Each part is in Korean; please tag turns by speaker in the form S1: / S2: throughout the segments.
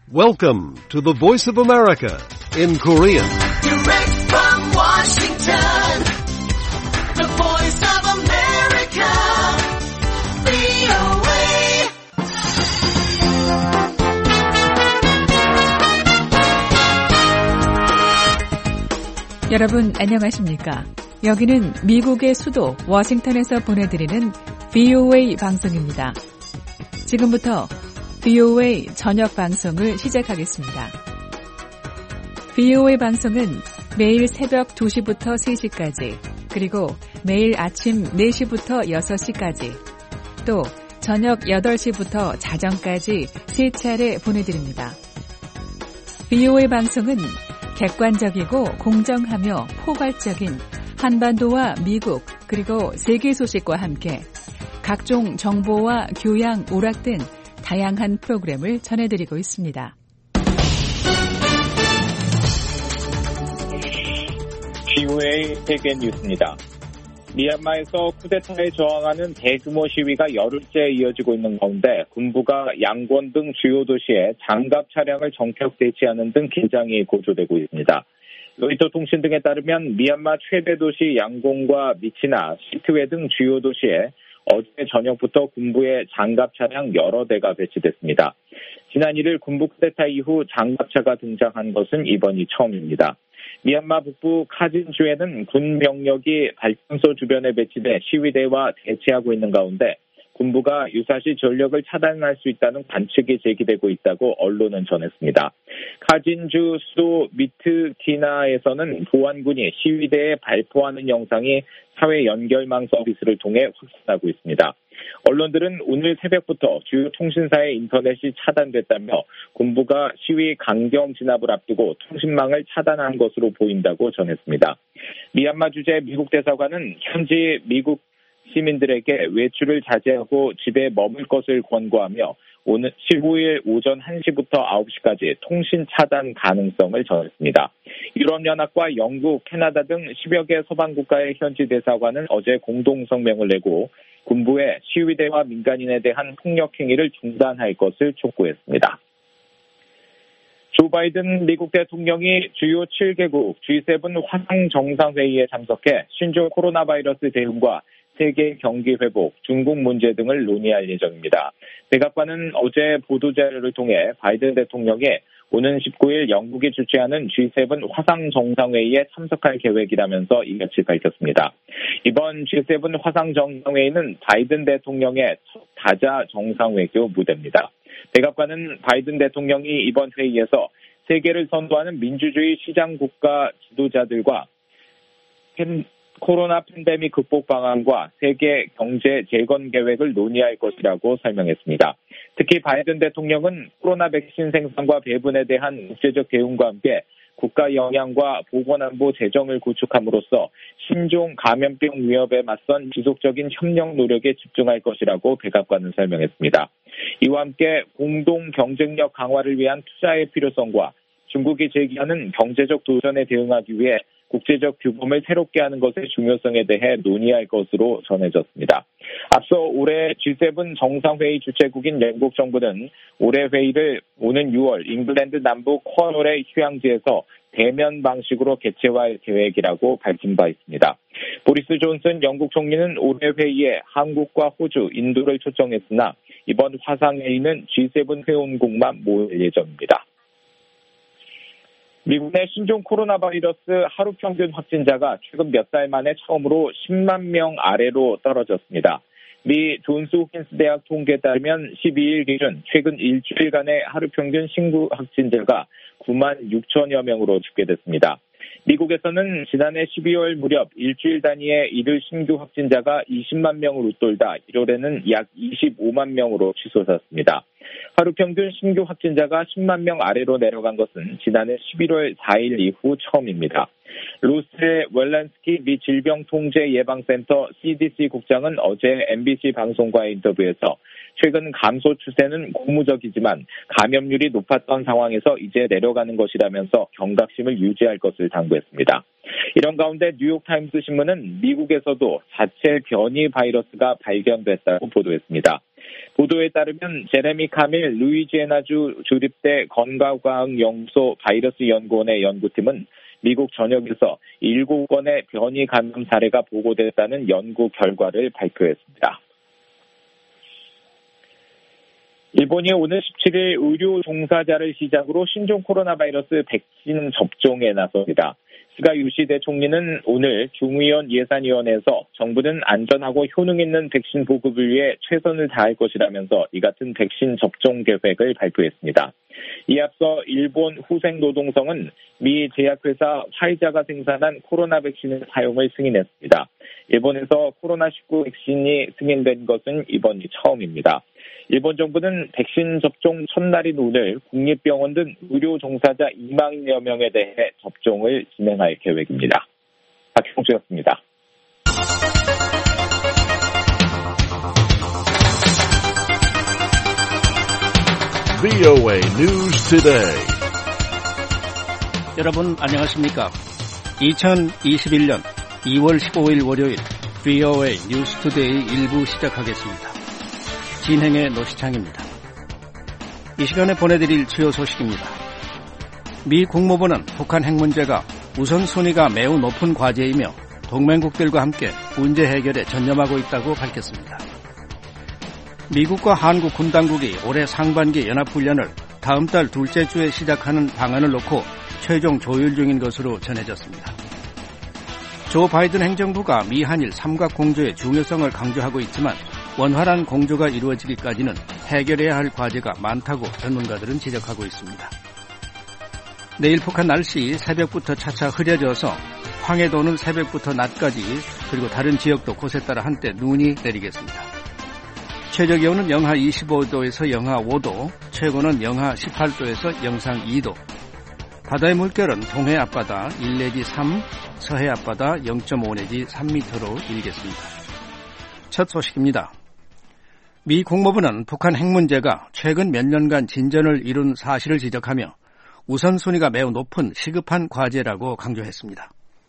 S1: Welcome to the Voice of America in Korean.
S2: Direct from Washington, the Voice of America, VOA.
S3: 여러분 안녕하십니까? 여기는 미국의 수도 워싱턴에서 보내드리는 VOA 방송입니다. 지금부터 VOA 저녁 방송을 시작하겠습니다. VOA 방송은 매일 새벽 2시부터 3시까지, 그리고 매일 아침 4시부터 6시까지, 또 저녁 8시부터 자정까지 3차례 보내드립니다. VOA 방송은 객관적이고 공정하며 포괄적인 한반도와 미국 그리고 세계 소식과 함께 각종 정보와 교양, 오락 등 다양한 프로그램을 전해드리고 있습니다.
S4: VOA 세계 뉴스입니다. 미얀마에서 쿠데타에 저항하는 대규모 시위가 열흘째 이어지고 있는 가운데 군부가 양곤 등 주요 도시에 장갑 차량을 정격 배치하는 등 긴장이 고조되고 있습니다. 로이터 통신 등에 따르면 미얀마 최대 도시 양곤과 미치나, 시트웨 등 주요 도시에 어제 저녁부터 군부의 장갑 차량 여러 대가 배치됐습니다. 지난 1일 군부 쿠데타 이후 장갑차가 등장한 것은 이번이 처음입니다. 미얀마 북부 카진주에는 군 병력이 발전소 주변에 배치돼 시위대와 대치하고 있는 가운데 군부가 유사시 전력을 차단할 수 있다는 관측이 제기되고 있다고 언론은 전했습니다. 카진주 수도 미트키나에서는 보안군이 시위대에 발포하는 영상이 사회 연결망 서비스를 통해 확산하고 있습니다. 언론들은 오늘 새벽부터 주요 통신사의 인터넷이 차단됐다며 군부가 시위 강경 진압을 앞두고 통신망을 차단한 것으로 보인다고 전했습니다. 미얀마 주재 미국 대사관은 현지 미국 시민들에게 외출을 자제하고 집에 머물 것을 권고하며 오늘 15일 오전 1시부터 9시까지 통신 차단 가능성을 전했습니다. 유럽연합과 영국, 캐나다 등 10여 개 서방 국가의 현지 대사관은 어제 공동 성명을 내고 군부의 시위대와 민간인에 대한 폭력 행위를 중단할 것을 촉구했습니다. 조 바이든 미국 대통령이 주요 7개국 G7 화상 정상회의에 참석해 신종 코로나 바이러스 대응과 세계 경기 회복, 중국 문제 등을 논의할 예정입니다. 백악관은 어제 보도자료를 통해 바이든 대통령이 오는 19일 영국이 주최하는 G7 화상 정상회의에 참석할 계획이라면서 이같이 밝혔습니다. 이번 G7 화상 정상회의는 바이든 대통령의 첫 다자 정상외교 무대입니다. 백악관은 바이든 대통령이 이번 회의에서 세계를 선도하는 민주주의 시장 국가 지도자들과 코로나 팬데믹 극복 방안과 세계 경제 재건 계획을 논의할 것이라고 설명했습니다. 특히 바이든 대통령은 코로나 백신 생산과 배분에 대한 국제적 대응과 함께 국가 역량과 보건안보 재정을 구축함으로써 신종 감염병 위협에 맞선 지속적인 협력 노력에 집중할 것이라고 백악관은 설명했습니다. 이와 함께 공동 경쟁력 강화를 위한 투자의 필요성과 중국이 제기하는 경제적 도전에 대응하기 위해 국제적 규범을 새롭게 하는 것의 중요성에 대해 논의할 것으로 전해졌습니다. 앞서 올해 G7 정상회의 주최국인 영국 정부는 올해 회의를 오는 6월 잉글랜드 남부 코널의 휴양지에서 대면 방식으로 개최할 계획이라고 밝힌 바 있습니다. 보리스 존슨 영국 총리는 올해 회의에 한국과 호주, 인도를 초청했으나 이번 화상회의는 G7 회원국만 모일 예정입니다. 미국 내 신종 코로나 바이러스 하루 평균 확진자가 최근 몇 달 만에 처음으로 10만 명 아래로 떨어졌습니다. 미 존스 홉킨스 대학 통계에 따르면 12일 기준 최근 일주일간의 하루 평균 신규 확진자가 9만 6천여 명으로 집계됐습니다. 미국에서는 지난해 12월 무렵 일주일 단위의 일일 신규 확진자가 20만 명을 웃돌다 1월에는 약 25만 명으로 치솟았습니다. 하루 평균 신규 확진자가 10만 명 아래로 내려간 것은 지난해 11월 4일 이후 처음입니다. 루스 웰란스키 미 질병통제예방센터 CDC 국장은 어제 MBC 방송과의 인터뷰에서 최근 감소 추세는 고무적이지만 감염률이 높았던 상황에서 이제 내려가는 것이라면서 경각심을 유지할 것을 당부했습니다. 이런 가운데 뉴욕타임스 신문은 미국에서도 자체 변이 바이러스가 발견됐다고 보도했습니다. 보도에 따르면 제레미 카밀 루이지애나주 주립대 건강과학연구소 바이러스 연구원의 연구팀은 미국 전역에서 7건의 변이 감염 사례가 보고됐다는 연구 결과를 발표했습니다. 일본이 오늘 17일 의료 종사자를 시작으로 신종 코로나 바이러스 백신 접종에 나섭니다. 스가 요시대 총리는 오늘 중의원 예산위원회에서 정부는 안전하고 효능 있는 백신 보급을 위해 최선을 다할 것이라면서 이 같은 백신 접종 계획을 발표했습니다. 이에 앞서 일본 후생노동성은 미 제약회사 화이자가 생산한 코로나 백신의 사용을 승인했습니다. 일본에서 코로나19 백신이 승인된 것은 이번이 처음입니다. 일본 정부는 백신 접종 첫날인 오늘 국립병원 등 의료 종사자 2만여 명에 대해 접종을 진행할 계획입니다. 박형 씨였습니다.
S1: VOA News Today.
S5: 여러분 안녕하십니까? 2021년 2월 15일 월요일 VOA News Today 1부 시작하겠습니다. 진행의 노시창입니다. 이 시간에 보내드릴 주요 소식입니다. 미 국무부는 북한 핵 문제가 우선순위가 매우 높은 과제이며 동맹국들과 함께 문제 해결에 전념하고 있다고 밝혔습니다. 미국과 한국 군 당국이 올해 상반기 연합훈련을 다음 달 둘째 주에 시작하는 방안을 놓고 최종 조율 중인 것으로 전해졌습니다. 조 바이든 행정부가 미한일 삼각공조의 중요성을 강조하고 있지만 원활한 공조가 이루어지기까지는 해결해야 할 과제가 많다고 전문가들은 지적하고 있습니다. 내일 북한 날씨 새벽부터 차차 흐려져서 황해도는 새벽부터 낮까지 그리고 다른 지역도 곳에 따라 한때 눈이 내리겠습니다. 최저기온은 영하 25도에서 영하 5도, 최고는 영하 18도에서 영상 2도. 바다의 물결은 동해 앞바다 1 내지 3, 서해 앞바다 0.5 내지 3m로 일겠습니다. 첫 소식입니다. 미 국무부는 북한 핵 문제가 최근 몇 년간 진전을 이룬 사실을 지적하며 우선순위가 매우 높은 시급한 과제라고 강조했습니다.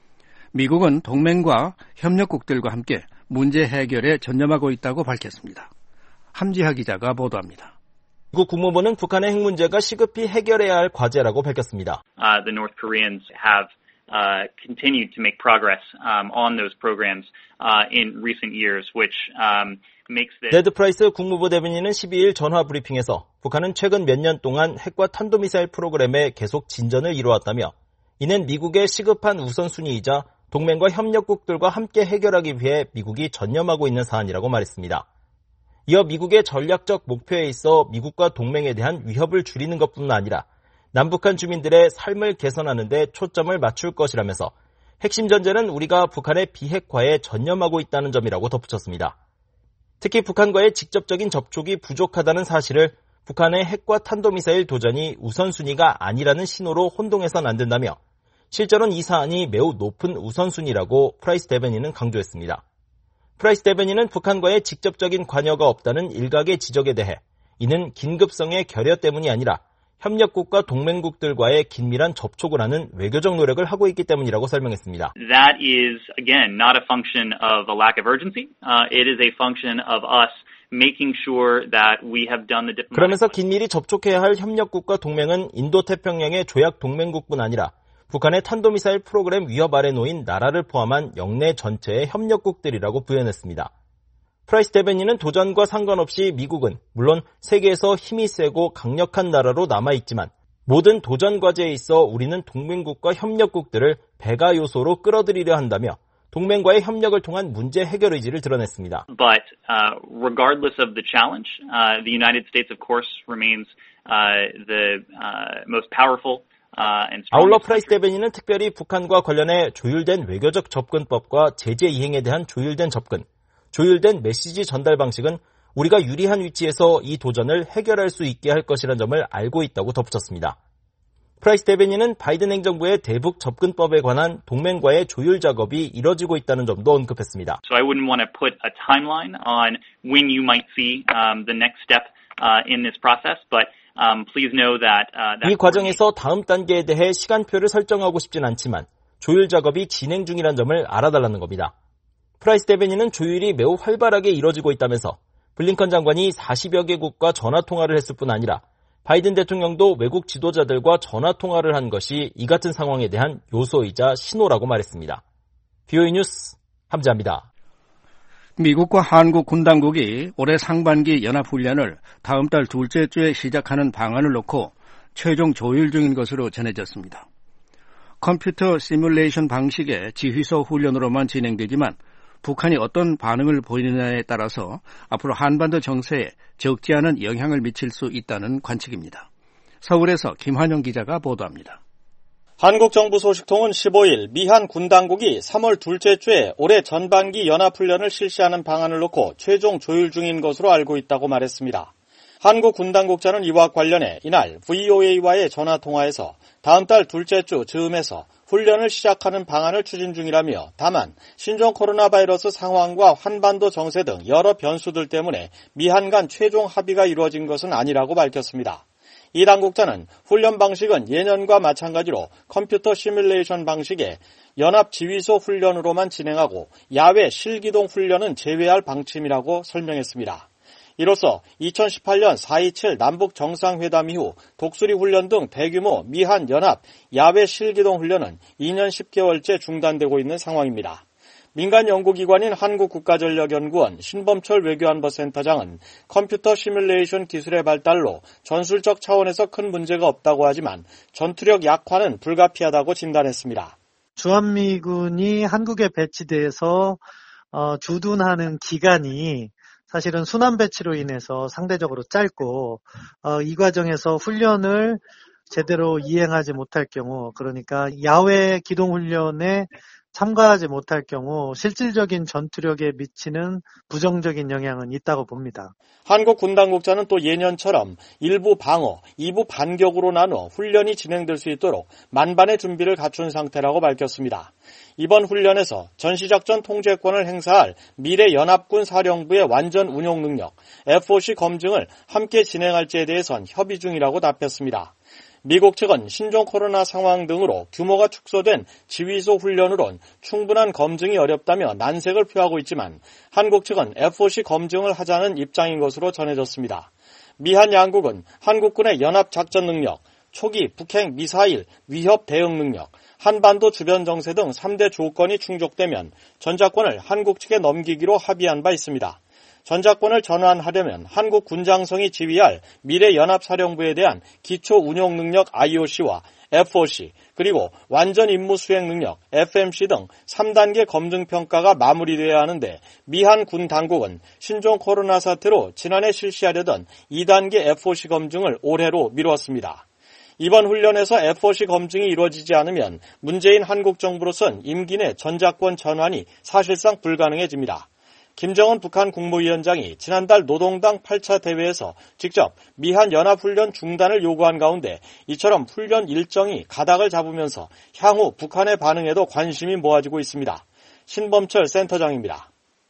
S5: 미국은 동맹과 협력국들과 함께 문제 해결에 전념하고 있다고 밝혔습니다. 함지하 기자가 보도합니다.
S6: 미국 국무부는 북한의 핵 문제가 시급히 해결해야 할 과제라고 밝혔습니다.
S7: The North Koreans have continued to make progress on those programs in recent years, which makes the
S6: 네드 프라이스 국무부 대변인은 12일 전화 브리핑에서 북한은 최근 몇 년 동안 핵과 탄도미사일 프로그램에 계속 진전을 이루었다며 이는 미국의 시급한 우선순위이자 동맹과 협력국들과 함께 해결하기 위해 미국이 전념하고 있는 사안이라고 말했습니다. 이어 미국의 전략적 목표에 있어 미국과 동맹에 대한 위협을 줄이는 것뿐만 아니라 남북한 주민들의 삶을 개선하는 데 초점을 맞출 것이라면서 핵심 전제는 우리가 북한의 비핵화에 전념하고 있다는 점이라고 덧붙였습니다. 특히 북한과의 직접적인 접촉이 부족하다는 사실을 북한의 핵과 탄도미사일 도전이 우선순위가 아니라는 신호로 혼동해서는 안 된다며 실제로는 이 사안이 매우 높은 우선순위라고 프라이스 대변인은 강조했습니다. 프라이스 대변인은 북한과의 직접적인 관여가 없다는 일각의 지적에 대해 이는 긴급성의 결여 때문이 아니라 협력국과 동맹국들과의 긴밀한 접촉을 하는 외교적 노력을 하고 있기 때문이라고 설명했습니다.
S7: That is, again, not a function of a lack of urgency. It is a function of us making sure that we have done the diplomatic.
S6: 그러면서 긴밀히 접촉해야 할 협력국과 동맹은 인도태평양의 조약 동맹국뿐 아니라 북한의 탄도미사일 프로그램 위협 아래 놓인 나라를 포함한 영내 전체의 협력국들이라고 부연했습니다. 프라이스 대변인은 도전과 상관없이 미국은 물론 세계에서 힘이 세고 강력한 나라로 남아있지만 모든 도전 과제에 있어 우리는 동맹국과 협력국들을 배가 요소로 끌어들이려 한다며 동맹과의 협력을 통한 문제 해결 의지를 드러냈습니다.
S7: But regardless of the challenge, the United States of course remains the most powerful.
S6: 아울러 프라이스 대변인은 특별히 북한과 관련해 조율된 외교적 접근법과 제재 이행에 대한 조율된 접근, 조율된 메시지 전달 방식은 우리가 유리한 위치에서 이 도전을 해결할 수 있게 할 것이라는 점을 알고 있다고 덧붙였습니다. 프라이스 대변인은 바이든 행정부의 대북 접근법에 관한 동맹과의 조율 작업이 이뤄지고 있다는 점도 언급했습니다.
S7: So I wouldn't want to put a timeline on when you might see the next step in this process, but please know that
S6: 이 과정에서 다음 단계에 대해 시간표를 설정하고 싶진 않지만 조율 작업이 진행 중이라는 점을 알아달라는 겁니다. 프라이스 대변인은 조율이 매우 활발하게 이뤄지고 있다면서 블링컨 장관이 40여 개국과 전화통화를 했을 뿐 아니라 바이든 대통령도 외국 지도자들과 전화통화를 한 것이 이 같은 상황에 대한 요소이자 신호라고 말했습니다. VOA 뉴스 함지아입니다.
S5: 미국과 한국 군 당국이 올해 상반기 연합훈련을 다음 달 둘째 주에 시작하는 방안을 놓고 최종 조율 중인 것으로 전해졌습니다. 컴퓨터 시뮬레이션 방식의 지휘소 훈련으로만 진행되지만 북한이 어떤 반응을 보이느냐에 따라서 앞으로 한반도 정세에 적지 않은 영향을 미칠 수 있다는 관측입니다. 서울에서 김환영 기자가 보도합니다.
S8: 한국 정부 소식통은 15일 미한 군 당국이 3월 둘째 주에 올해 전반기 연합훈련을 실시하는 방안을 놓고 최종 조율 중인 것으로 알고 있다고 말했습니다. 한국 군 당국자는 이와 관련해 이날 VOA와의 전화통화에서 다음 달 둘째 주 즈음에서 훈련을 시작하는 방안을 추진 중이라며 다만 신종 코로나 바이러스 상황과 한반도 정세 등 여러 변수들 때문에 미한 간 최종 합의가 이루어진 것은 아니라고 밝혔습니다. 이 당국자는 훈련 방식은 예년과 마찬가지로 컴퓨터 시뮬레이션 방식의 연합 지휘소 훈련으로만 진행하고 야외 실기동 훈련은 제외할 방침이라고 설명했습니다. 이로써 2018년 4.27 남북 정상회담 이후 독수리 훈련 등 대규모 미한 연합 야외 실기동 훈련은 2년 10개월째 중단되고 있는 상황입니다. 민간 연구기관인 한국국가전력연구원 신범철 외교안보센터장은 컴퓨터 시뮬레이션 기술의 발달로 전술적 차원에서 큰 문제가 없다고 하지만 전투력 약화는 불가피하다고 진단했습니다.
S9: 주한미군이 한국에 배치돼서 주둔하는 기간이 사실은 순환 배치로 인해서 상대적으로 짧고 이 과정에서 훈련을 제대로 이행하지 못할 경우, 그러니까 야외 기동훈련에 참가하지 못할 경우 실질적인 전투력에 미치는 부정적인 영향은 있다고 봅니다.
S8: 한국 군 당국자는 또 예년처럼 일부 방어, 2부 반격으로 나눠 훈련이 진행될 수 있도록 만반의 준비를 갖춘 상태라고 밝혔습니다. 이번 훈련에서 전시작전 통제권을 행사할 미래연합군 사령부의 완전 운용 능력, FOC 검증을 함께 진행할지에 대해선 협의 중이라고 답했습니다. 미국 측은 신종 코로나 상황 등으로 규모가 축소된 지휘소 훈련으론 충분한 검증이 어렵다며 난색을 표하고 있지만 한국 측은 FOC 검증을 하자는 입장인 것으로 전해졌습니다. 미한 양국은 한국군의 연합 작전 능력, 초기 북핵 미사일 위협 대응 능력, 한반도 주변 정세 등 3대 조건이 충족되면 전자권을 한국 측에 넘기기로 합의한 바 있습니다. 전자권을 전환하려면 한국 군장성이 지휘할 미래연합사령부에 대한 기초 운용 능력 IOC와 FOC, 그리고 완전 임무 수행 능력 FMC 등 3단계 검증 평가가 마무리돼야 하는데 미한 군 당국은 신종 코로나 사태로 지난해 실시하려던 2단계 FOC 검증을 올해로 미뤘습니다. 이번 훈련에서 FOC 검증이 이루어지지 않으면 문재인 한국 정부로선 임기 내 전자권 전환이 사실상 불가능해집니다. 김정은 북한 국무위원장이 지난달 노동당 8차 대회에서 직접 미한 연합훈련 중단을 요구한 가운데 이처럼 훈련 일정이 가닥을 잡으면서 향후 북한의 반응에도 관심이 모아지고 있습니다. 신범철 센터장입니다.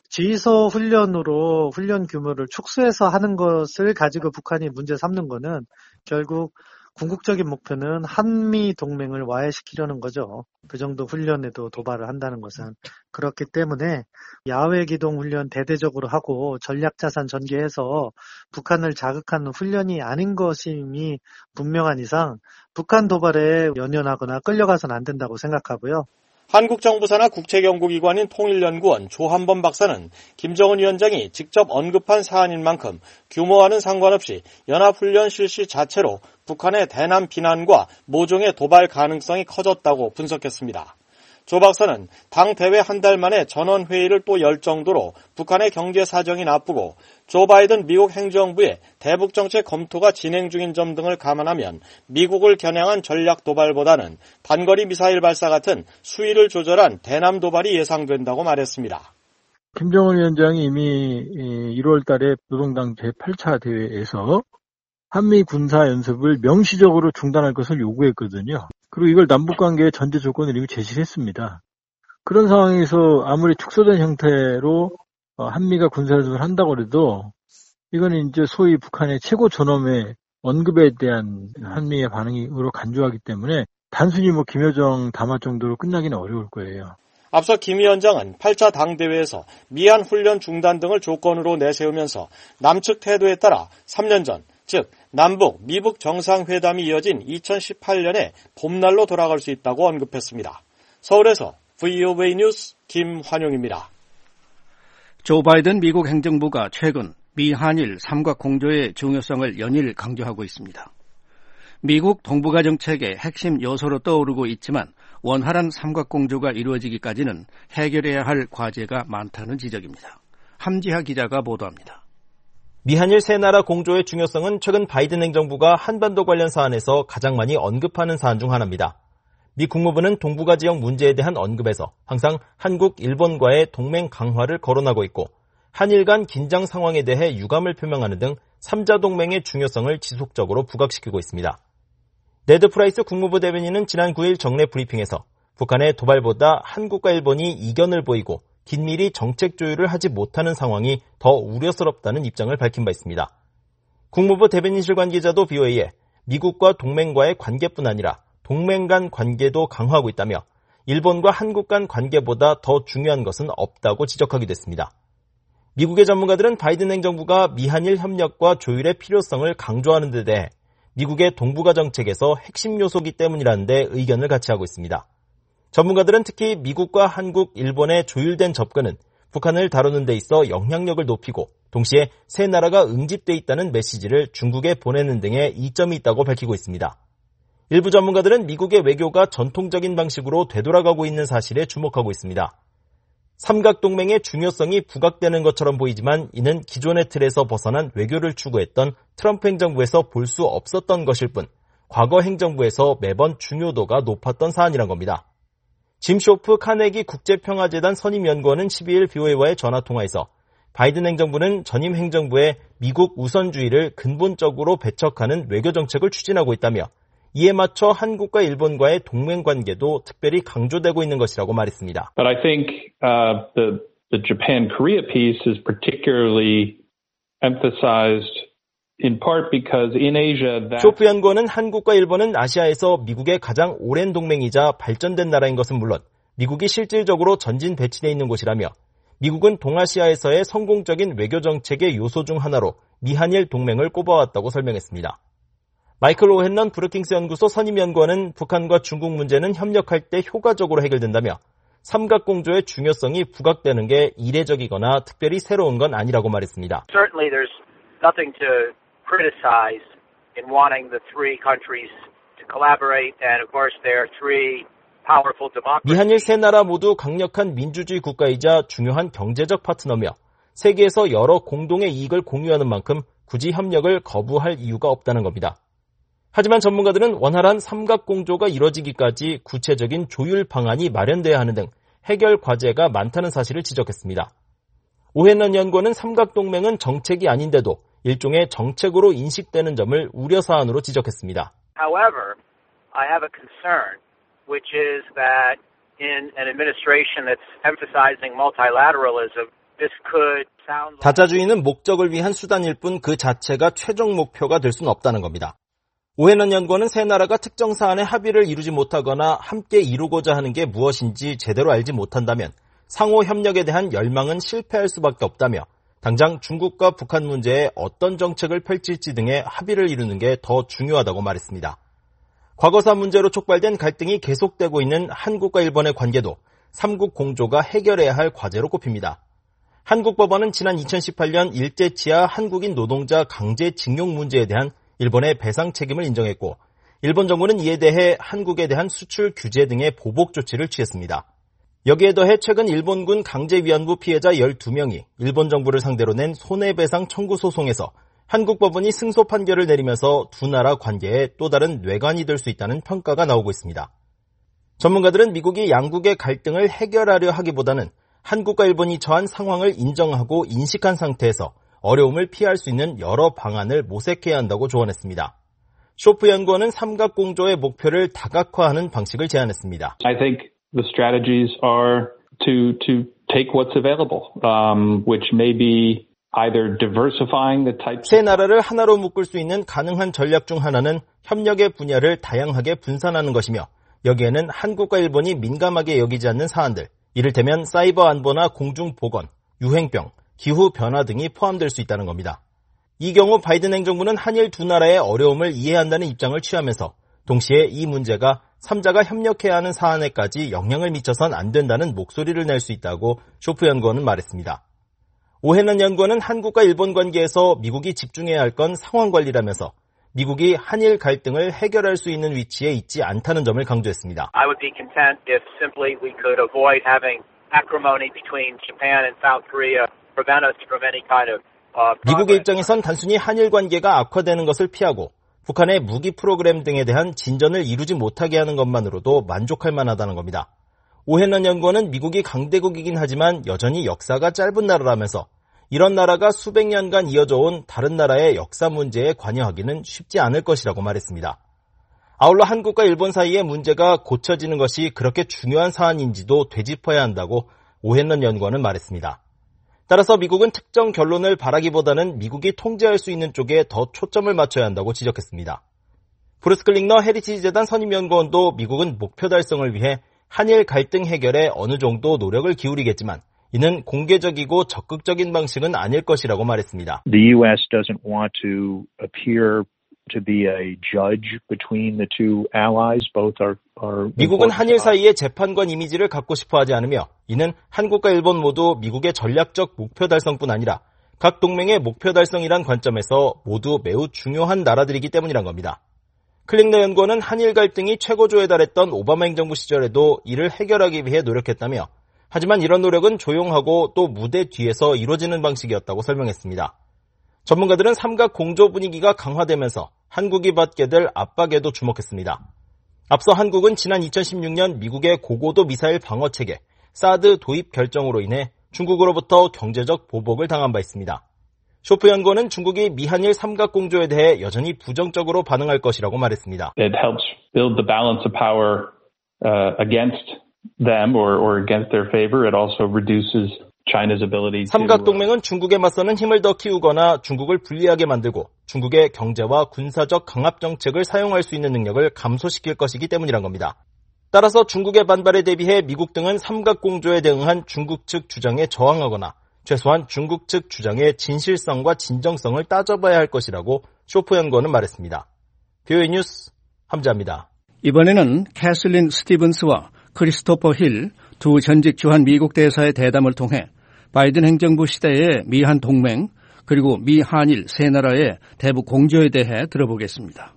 S9: 지휘소 훈련으로 훈련 규모를 축소해서 하는 것을 가지고 북한이 문제 삼는 것은 결국 궁극적인 목표는 한미 동맹을 와해시키려는 거죠. 그 정도 훈련에도 도발을 한다는 것은. 그렇기 때문에 야외 기동 훈련 대대적으로 하고 전략자산 전개해서 북한을 자극하는 훈련이 아닌 것임이 분명한 이상 북한 도발에 연연하거나 끌려가서는 안 된다고 생각하고요.
S8: 한국 정부 산하 국책연구기관인 통일연구원 조한범 박사는 김정은 위원장이 직접 언급한 사안인 만큼 규모와는 상관없이 연합훈련 실시 자체로 북한의 대남 비난과 모종의 도발 가능성이 커졌다고 분석했습니다. 조 박사는 당 대회 한 달 만에 전원회의를 또 열 정도로 북한의 경제 사정이 나쁘고 조 바이든 미국 행정부의 대북 정책 검토가 진행 중인 점 등을 감안하면 미국을 겨냥한 전략 도발보다는 단거리 미사일 발사 같은 수위를 조절한 대남 도발이 예상된다고 말했습니다.
S10: 김정은 위원장이 이미 1월 달에 노동당 제8차 대회에서 한미 군사 연습을 명시적으로 중단할 것을 요구했거든요. 그리고 이걸 남북관계의 전제 조건을 이미 제시를 했습니다. 그런 상황에서 아무리 축소된 형태로 한미가 군사연습을 한다고 해도 이건 이제 소위 북한의 최고 존엄의 언급에 대한 한미의 반응으로 간주하기 때문에 단순히 김여정 담화 정도로 끝나기는 어려울 거예요.
S8: 앞서 김 위원장은 8차 당대회에서 미한 훈련 중단 등을 조건으로 내세우면서 남측 태도에 따라 3년 전, 즉 남북, 미북 정상회담이 이어진 2018년에 봄날로 돌아갈 수 있다고 언급했습니다. 서울에서 VOA 뉴스 김환용입니다.
S5: 조 바이든 미국 행정부가 최근 미한일 삼각공조의 중요성을 연일 강조하고 있습니다. 미국 동북아 정책의 핵심 요소로 떠오르고 있지만 원활한 삼각공조가 이루어지기까지는 해결해야 할 과제가 많다는 지적입니다. 함지하 기자가 보도합니다.
S6: 미한일 세 나라 공조의 중요성은 최근 바이든 행정부가 한반도 관련 사안에서 가장 많이 언급하는 사안 중 하나입니다. 미 국무부는 동북아 지역 문제에 대한 언급에서 항상 한국, 일본과의 동맹 강화를 거론하고 있고 한일 간 긴장 상황에 대해 유감을 표명하는 등 3자 동맹의 중요성을 지속적으로 부각시키고 있습니다. 네드 프라이스 국무부 대변인은 지난 9일 정례 브리핑에서 북한의 도발보다 한국과 일본이 이견을 보이고 긴밀히 정책 조율을 하지 못하는 상황이 더 우려스럽다는 입장을 밝힌 바 있습니다. 국무부 대변인실 관계자도 BOA에 미국과 동맹과의 관계뿐 아니라 동맹 간 관계도 강화하고 있다며 일본과 한국 간 관계보다 더 중요한 것은 없다고 지적하기도 했습니다. 미국의 전문가들은 바이든 행정부가 미한일 협력과 조율의 필요성을 강조하는 데 대해 미국의 동북아 정책에서 핵심 요소이기 때문이라는 데 의견을 같이 하고 있습니다. 전문가들은 특히 미국과 한국, 일본의 조율된 접근은 북한을 다루는 데 있어 영향력을 높이고 동시에 세 나라가 응집돼 있다는 메시지를 중국에 보내는 등의 이점이 있다고 밝히고 있습니다. 일부 전문가들은 미국의 외교가 전통적인 방식으로 되돌아가고 있는 사실에 주목하고 있습니다. 삼각동맹의 중요성이 부각되는 것처럼 보이지만 이는 기존의 틀에서 벗어난 외교를 추구했던 트럼프 행정부에서 볼 수 없었던 것일 뿐 과거 행정부에서 매번 중요도가 높았던 사안이란 겁니다. 짐 쇼프 카네기 국제평화재단 선임연구원은 12일 BOA와의 전화통화에서 바이든 행정부는 전임 행정부의 미국 우선주의를 근본적으로 배척하는 외교정책을 추진하고 있다며 이에 맞춰 한국과 일본과의 동맹 관계도 특별히 강조되고 있는 것이라고 말했습니다.
S11: But I think the Japan-Korea piece is particularly emphasized in part because in Asia that
S6: 쇼프 연구원은 한국과 일본은 아시아에서 미국의 가장 오랜 동맹이자 발전된 나라인 것은 물론 미국이 실질적으로 전진 배치되어 있는 곳이라며 미국은 동아시아에서의 성공적인 외교 정책의 요소 중 하나로 미한일 동맹을 꼽아왔다고 설명했습니다. 마이클 오헨런 브루킹스 연구소 선임연구원은 북한과 중국 문제는 협력할 때 효과적으로 해결된다며 삼각공조의 중요성이 부각되는 게 이례적이거나 특별히 새로운 건 아니라고 말했습니다.
S12: Certainly there's nothing to criticize in wanting the three countries to collaborate and of course they are three powerful democracies.
S6: 미한일 세 나라 모두 강력한 민주주의 국가이자 중요한 경제적 파트너며 세계에서 여러 공동의 이익을 공유하는 만큼 굳이 협력을 거부할 이유가 없다는 겁니다. 하지만 전문가들은 원활한 삼각공조가 이뤄지기까지 구체적인 조율 방안이 마련돼야 하는 등 해결 과제가 많다는 사실을 지적했습니다. 오헨런 연구원은 삼각동맹은 정책이 아닌데도 일종의 정책으로 인식되는 점을 우려사안으로 지적했습니다.
S12: However, I have a concern, which is that in an administration that's emphasizing multilateralism, this could sound like...
S6: 다자주의는 목적을 위한 수단일 뿐 그 자체가 최종 목표가 될 수는 없다는 겁니다. 오헨런 연구원은 세 나라가 특정 사안에 합의를 이루지 못하거나 함께 이루고자 하는 게 무엇인지 제대로 알지 못한다면 상호 협력에 대한 열망은 실패할 수밖에 없다며 당장 중국과 북한 문제에 어떤 정책을 펼칠지 등의 합의를 이루는 게 더 중요하다고 말했습니다. 과거사 문제로 촉발된 갈등이 계속되고 있는 한국과 일본의 관계도 삼국 공조가 해결해야 할 과제로 꼽힙니다. 한국 법원은 지난 2018년 일제치하 한국인 노동자 강제징용 문제에 대한 일본의 배상 책임을 인정했고 일본 정부는 이에 대해 한국에 대한 수출 규제 등의 보복 조치를 취했습니다. 여기에 더해 최근 일본군 강제위안부 피해자 12명이 일본 정부를 상대로 낸 손해배상 청구 소송에서 한국 법원이 승소 판결을 내리면서 두 나라 관계에 또 다른 뇌관이 될 수 있다는 평가가 나오고 있습니다. 전문가들은 미국이 양국의 갈등을 해결하려 하기보다는 한국과 일본이 처한 상황을 인정하고 인식한 상태에서 어려움을 피할 수 있는 여러 방안을 모색해야 한다고 조언했습니다. 쇼프 연구원은 삼각공조의 목표를 다각화하는 방식을 제안했습니다.
S11: I think the strategies are to take what's available, which may be either diversifying the types.
S6: 세 나라를 하나로 묶을 수 있는 가능한 전략 중 하나는 협력의 분야를 다양하게 분산하는 것이며 여기에는 한국과 일본이 민감하게 여기지 않는 사안들, 이를테면 사이버 안보나 공중 보건, 유행병, 기후 변화 등이 포함될 수 있다는 겁니다. 이 경우 바이든 행정부는 한일 두 나라의 어려움을 이해한다는 입장을 취하면서 동시에 이 문제가 3자가 협력해야 하는 사안에까지 영향을 미쳐선 안 된다는 목소리를 낼 수 있다고 쇼프 연구원은 말했습니다. 오해넌 연구원은 한국과 일본 관계에서 미국이 집중해야 할 건 상황 관리라면서 미국이 한일 갈등을 해결할 수 있는 위치에 있지 않다는 점을 강조했습니다.
S12: I would be content if simply we could avoid having acrimony between Japan and South Korea, prevent us from any kind of
S6: 미국의 입장에선 단순히 한일 관계가 악화되는 것을 피하고 북한의 무기 프로그램 등에 대한 진전을 이루지 못하게 하는 것만으로도 만족할 만하다는 겁니다. 오해넌 연구원은 미국이 강대국이긴 하지만 여전히 역사가 짧은 나라라면서 이런 나라가 수백 년간 이어져 온 다른 나라의 역사 문제에 관여하기는 쉽지 않을 것이라고 말했습니다. 아울러 한국과 일본 사이의 문제가 고쳐지는 것이 그렇게 중요한 사안인지도 되짚어야 한다고 오해넌 연구원은 말했습니다. 따라서 미국은 특정 결론을 바라기보다는 미국이 통제할 수 있는 쪽에 더 초점을 맞춰야 한다고 지적했습니다. 브루스 클링너 헤리티지 재단 선임연구원도 미국은 목표 달성을 위해 한일 갈등 해결에 어느 정도 노력을 기울이겠지만 이는 공개적이고 적극적인 방식은 아닐 것이라고 말했습니다.
S13: The U.S. doesn't want to appear to be a judge between the two allies. Both are
S6: 미국은 한일 사이의 재판관 이미지를 갖고 싶어 하지 않으며 이는 한국과 일본 모두 미국의 전략적 목표 달성뿐 아니라 각 동맹의 목표 달성이란 관점에서 모두 매우 중요한 나라들이기 때문이란 겁니다. 클링너 연구원은 한일 갈등이 최고조에 달했던 오바마 행정부 시절에도 이를 해결하기 위해 노력했다며 하지만 이런 노력은 조용하고 또 무대 뒤에서 이루어지는 방식이었다고 설명했습니다. 전문가들은 삼각 공조 분위기가 강화되면서 한국이 받게 될 압박에도 주목했습니다. 앞서 한국은 지난 2016년 미국의 고고도 미사일 방어체계 사드 도입 결정으로 인해 중국으로부터 경제적 보복을 당한 바 있습니다. 쇼프 연구원은 중국이 미한일 삼각 공조에 대해 여전히 부정적으로 반응할 것이라고 말했습니다.
S11: It helps build the balance of power against them or against their favor. It also reduces China's ability to
S6: 삼각 동맹은 중국에 맞서는 힘을 더 키우거나 중국을 불리하게 만들고 중국의 경제와 군사적 강압 정책을 사용할 수 있는 능력을 감소시킬 것이기 때문이란 겁니다. 따라서 중국의 반발에 대비해 미국 등은 삼각 공조에 대응한 중국 측 주장에 저항하거나 최소한 중국 측 주장의 진실성과 진정성을 따져봐야 할 것이라고 쇼프 연구원은 말했습니다. VOA 뉴스 함자입니다.
S5: 이번에는 캐슬린 스티븐스와 크리스토퍼 힐 두 전직 주한 미국 대사의 대담을 통해 바이든 행정부 시대의 미한 동맹 그리고 미한일 세 나라의 대북 공조에 대해 들어보겠습니다.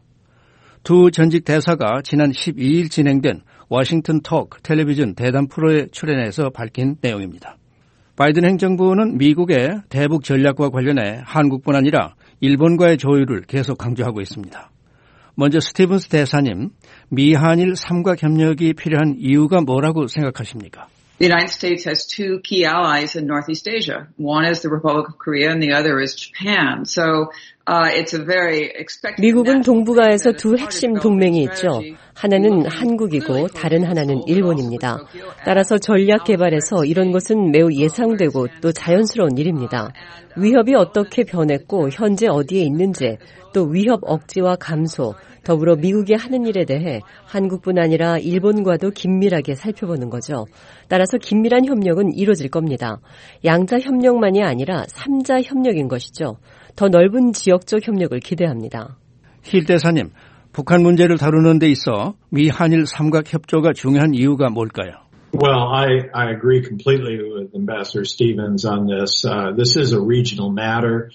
S5: 두 전직 대사가 지난 12일 진행된 워싱턴 토크 텔레비전 대담 프로에 출연해서 밝힌 내용입니다. 바이든 행정부는 미국의 대북 전략과 관련해 한국뿐 아니라 일본과의 조율을 계속 강조하고 있습니다. 먼저 스티븐스 대사님, 미한일 삼각 협력이 필요한 이유가 뭐라고 생각하십니까?
S14: The United States has two key allies in Northeast Asia. One is the Republic of Korea and the other is Japan. So it's a very expected.
S15: 미국은 동북아에서 두 핵심 동맹이 있죠. 하나는 한국이고 다른 하나는 일본입니다. 따라서 전략 개발에서 이런 것은 매우 예상되고 또 자연스러운 일입니다. 위협이 어떻게 변했고 현재 어디에 있는지 또 위협 억제와 감소, 더불어 미국이 하는 일에 대해 한국뿐 아니라 일본과도 긴밀하게 살펴보는 거죠. 따라서 긴밀한 협력은 이루어질 겁니다. 양자 협력만이 아니라 3자 협력인 것이죠. 더 넓은 지역적 협력을 기대합니다.
S5: 힐 대사님, 북한 문제를 다루는 데 있어 미한일 삼각 협조가 중요한 이유가 뭘까요?
S16: Well, I agree completely with Ambassador Stevens on this. This is a regional matter.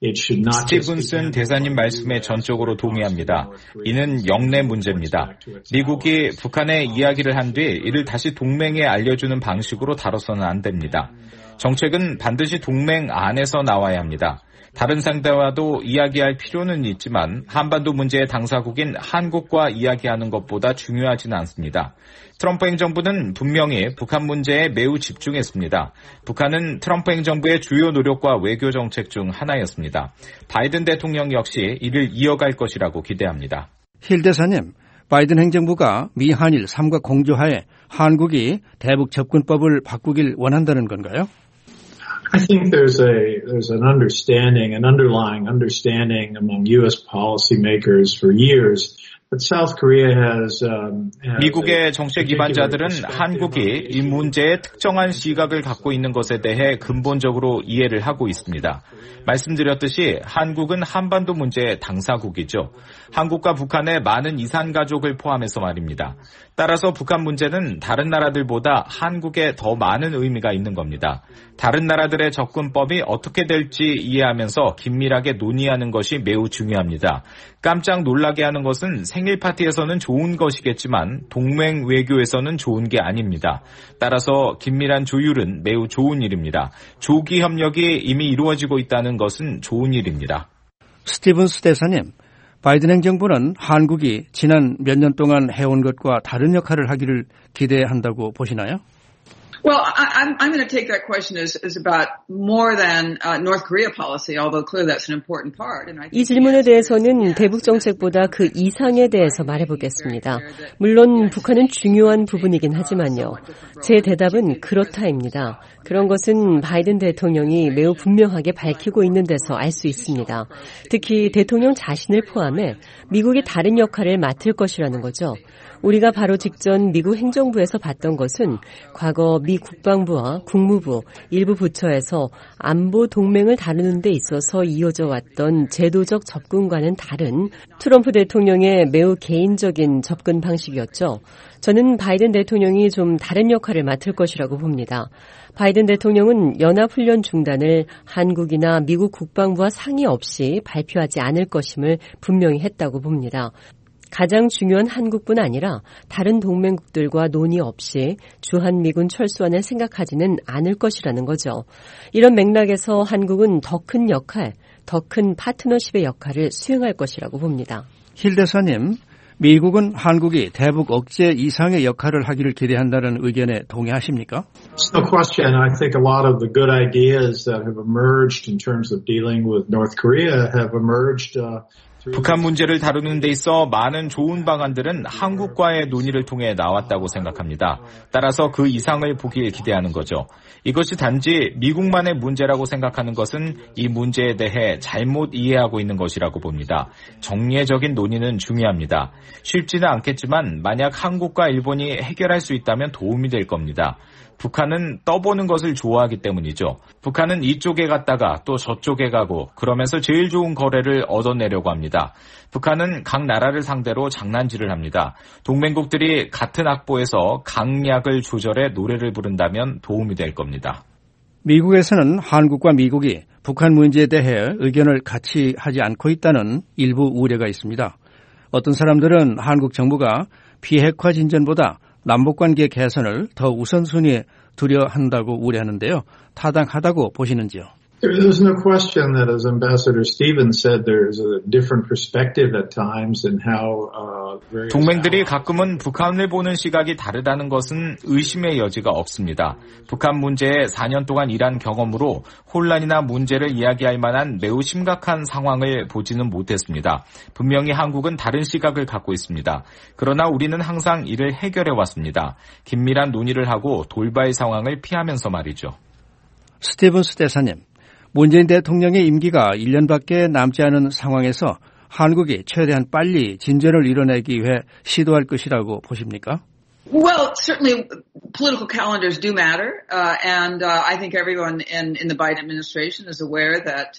S17: 스티븐슨 대사님 말씀에 전적으로 동의합니다. 이는 영내 문제입니다. 미국이 북한에 이야기를 한 뒤 이를 다시 동맹에 알려주는 방식으로 다뤄서는 안 됩니다. 정책은 반드시 동맹 안에서 나와야 합니다. 다른 상대와도 이야기할 필요는 있지만 한반도 문제의 당사국인 한국과 이야기하는 것보다 중요하지는 않습니다. 트럼프 행정부는 분명히 북한 문제에 매우 집중했습니다. 북한은 트럼프 행정부의 주요 노력과 외교 정책 중 하나였습니다. 바이든 대통령 역시 이를 이어갈 것이라고 기대합니다.
S5: 힐 대사님, 바이든 행정부가 미한일 삼각 공조하에 한국이 대북 접근법을 바꾸길 원한다는 건가요?
S16: I think there's an understanding, an underlying understanding among U.S. policymakers for years
S17: 미국의 정책 기반자들은 한국이 이 문제에 특정한 시각을 갖고 있는 것에 대해 근본적으로 이해를 하고 있습니다. 말씀드렸듯이 한국은 한반도 문제의 당사국이죠. 한국과 북한의 많은 이산 가족을 포함해서 말입니다. 따라서 북한 문제는 다른 나라들보다 한국에 더 많은 의미가 있는 겁니다. 다른 나라들의 접근법이 어떻게 될지 이해하면서 긴밀하게 논의하는 것이 매우 중요합니다. 깜짝 놀라게 하는 것은 생일 파티에서는 좋은 것이겠지만 동맹 외교에서는 좋은 게 아닙니다. 따라서 긴밀한 조율은 매우 좋은 일입니다. 조기 협력이 이미 이루어지고 있다는 것은 좋은 일입니다.
S5: 스티븐스 대사님, 바이든 행정부는 한국이 지난 몇 년 동안 해온 것과 다른 역할을 하기를 기대한다고 보시나요?
S14: Well, I'm going to take that question as about more than North Korea policy, although clearly that's an important part.
S15: 이 질문에 대해서는 대북 정책보다 그 이상에 대해서 말해보겠습니다. 물론 북한은 중요한 부분이긴 하지만요. 제 대답은 그렇다입니다. 그런 것은 바이든 대통령이 매우 분명하게 밝히고 있는 데서 알 수 있습니다. 특히 대통령 자신을 포함해 미국이 다른 역할을 맡을 것이라는 거죠. 우리가 바로 직전 미국 행정부에서 봤던 것은 과거 미 국방부와 국무부, 일부 부처에서 안보 동맹을 다루는 데 있어서 이어져 왔던 제도적 접근과는 다른 트럼프 대통령의 매우 개인적인 접근 방식이었죠. 저는 바이든 대통령이 좀 다른 역할을 맡을 것이라고 봅니다. 바이든 대통령은 연합훈련 중단을 한국이나 미국 국방부와 상의 없이 발표하지 않을 것임을 분명히 했다고 봅니다. 가장 중요한 한국뿐 아니라 다른 동맹국들과 논의 없이 주한미군 철수안을 생각하지는 않을 것이라는 거죠. 이런 맥락에서 한국은 더 큰 역할, 더 큰 파트너십의 역할을 수행할 것이라고 봅니다.
S5: 힐 대사님, 미국은 한국이 대북 억제 이상의 역할을 하기를 기대한다는 의견에 동의하십니까?
S16: No question. I think a lot of the good ideas that have emerged in terms of dealing with North Korea have emerged
S17: 북한 문제를 다루는 데 있어 많은 좋은 방안들은 한국과의 논의를 통해 나왔다고 생각합니다. 따라서 그 이상을 보길 기대하는 거죠. 이것이 단지 미국만의 문제라고 생각하는 것은 이 문제에 대해 잘못 이해하고 있는 것이라고 봅니다. 정례적인 논의는 중요합니다. 쉽지는 않겠지만 만약 한국과 일본이 해결할 수 있다면 도움이 될 겁니다. 북한은 떠보는 것을 좋아하기 때문이죠. 북한은 이쪽에 갔다가 또 저쪽에 가고 그러면서 제일 좋은 거래를 얻어내려고 합니다. 북한은 각 나라를 상대로 장난질을 합니다. 동맹국들이 같은 악보에서 강약을 조절해 노래를 부른다면 도움이 될 겁니다.
S5: 미국에서는 한국과 미국이 북한 문제에 대해 의견을 같이 하지 않고 있다는 일부 우려가 있습니다. 어떤 사람들은 한국 정부가 비핵화 진전보다 남북관계 개선을 더 우선순위에 두려 한다고 우려하는데요. 타당하다고 보시는지요?
S16: There's no question that, as Ambassador Stevens said, there's a different perspective at times in how
S17: 동맹들이 가끔은 북한을 보는 시각이 다르다는 것은 의심의 여지가 없습니다. 북한 문제에 4년 동안 일한 경험으로 혼란이나 문제를 이야기할 만한 매우 심각한 상황을 보지는 못했습니다. 분명히 한국은 다른 시각을 갖고 있습니다. 그러나 우리는 항상 이를 해결해 왔습니다. 긴밀한 논의를 하고 돌발 상황을 피하면서 말이죠.
S5: 스티븐스 대사님, 문재인 대통령의 임기가 1년밖에 남지 않은 상황에서 한국이 최대한 빨리 진전을 이뤄내기 위해 시도할 것이라고 보십니까?
S14: Well, certainly political calendars do matter, and I think everyone in the Biden administration is aware that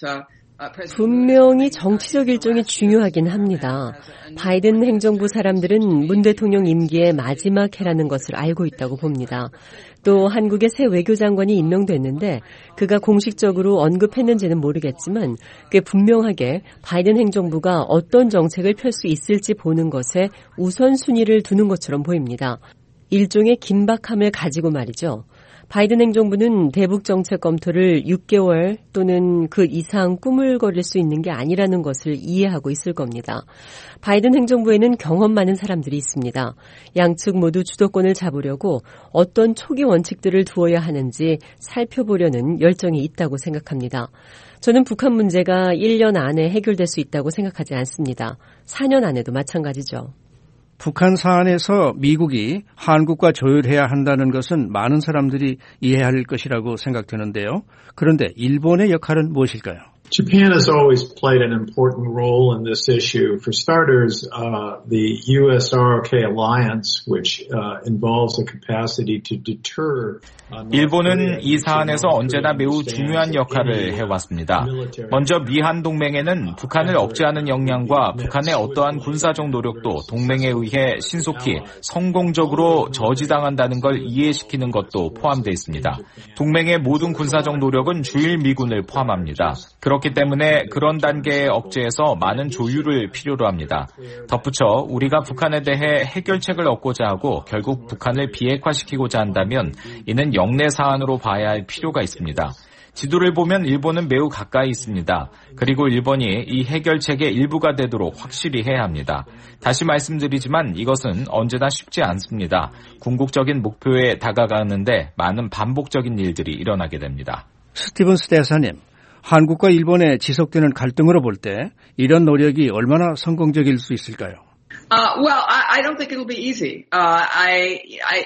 S15: 분명히 정치적 일정이 중요하긴 합니다. 바이든 행정부 사람들은 문 대통령 임기의 마지막 해라는 것을 알고 있다고 봅니다. 또 한국의 새 외교장관이 임명됐는데 그가 공식적으로 언급했는지는 모르겠지만 꽤 분명하게 바이든 행정부가 어떤 정책을 펼 수 있을지 보는 것에 우선순위를 두는 것처럼 보입니다. 일종의 긴박함을 가지고 말이죠. 바이든 행정부는 대북 정책 검토를 6개월 또는 그 이상 꾸물거릴 수 있는 게 아니라는 것을 이해하고 있을 겁니다. 바이든 행정부에는 경험 많은 사람들이 있습니다. 양측 모두 주도권을 잡으려고 어떤 초기 원칙들을 두어야 하는지 살펴보려는 열정이 있다고 생각합니다. 저는 북한 문제가 1년 안에 해결될 수 있다고 생각하지 않습니다. 4년 안에도 마찬가지죠.
S5: 북한 사안에서 미국이 한국과 조율해야 한다는 것은 많은 사람들이 이해할 것이라고 생각되는데요. 그런데 일본의 역할은 무엇일까요?
S16: Japan has always played an important role in this issue. For starters, the US-ROK alliance, which involves a capacity to deter.
S17: 일본은 이 사안에서 언제나 매우 중요한 역할을 해왔습니다. 먼저 미한 동맹에는 북한을 억제하는 역량과 북한의 어떠한 군사적 노력도 동맹에 의해 신속히 성공적으로 저지당한다는 걸 이해시키는 것도 포함되어 있습니다. 동맹의 모든 군사적 노력은 주일 미군을 포함합니다. 그렇기 때문에 그런 단계의 억제에서 많은 조율을 필요로 합니다. 덧붙여 우리가 북한에 대해 해결책을 얻고자 하고 결국 북한을 비핵화시키고자 한다면 이는 영내 사안으로 봐야 할 필요가 있습니다. 지도를 보면 일본은 매우 가까이 있습니다. 그리고 일본이 이 해결책의 일부가 되도록 확실히 해야 합니다. 다시 말씀드리지만 이것은 언제나 쉽지 않습니다. 궁극적인 목표에 다가가는데 많은 반복적인 일들이 일어나게 됩니다.
S5: 스티븐스 대사님, 한국과 일본의 지속되는 갈등으로 볼 때 이런 노력이 얼마나 성공적일 수 있을까요?
S14: Well, I don't think it'll be easy. I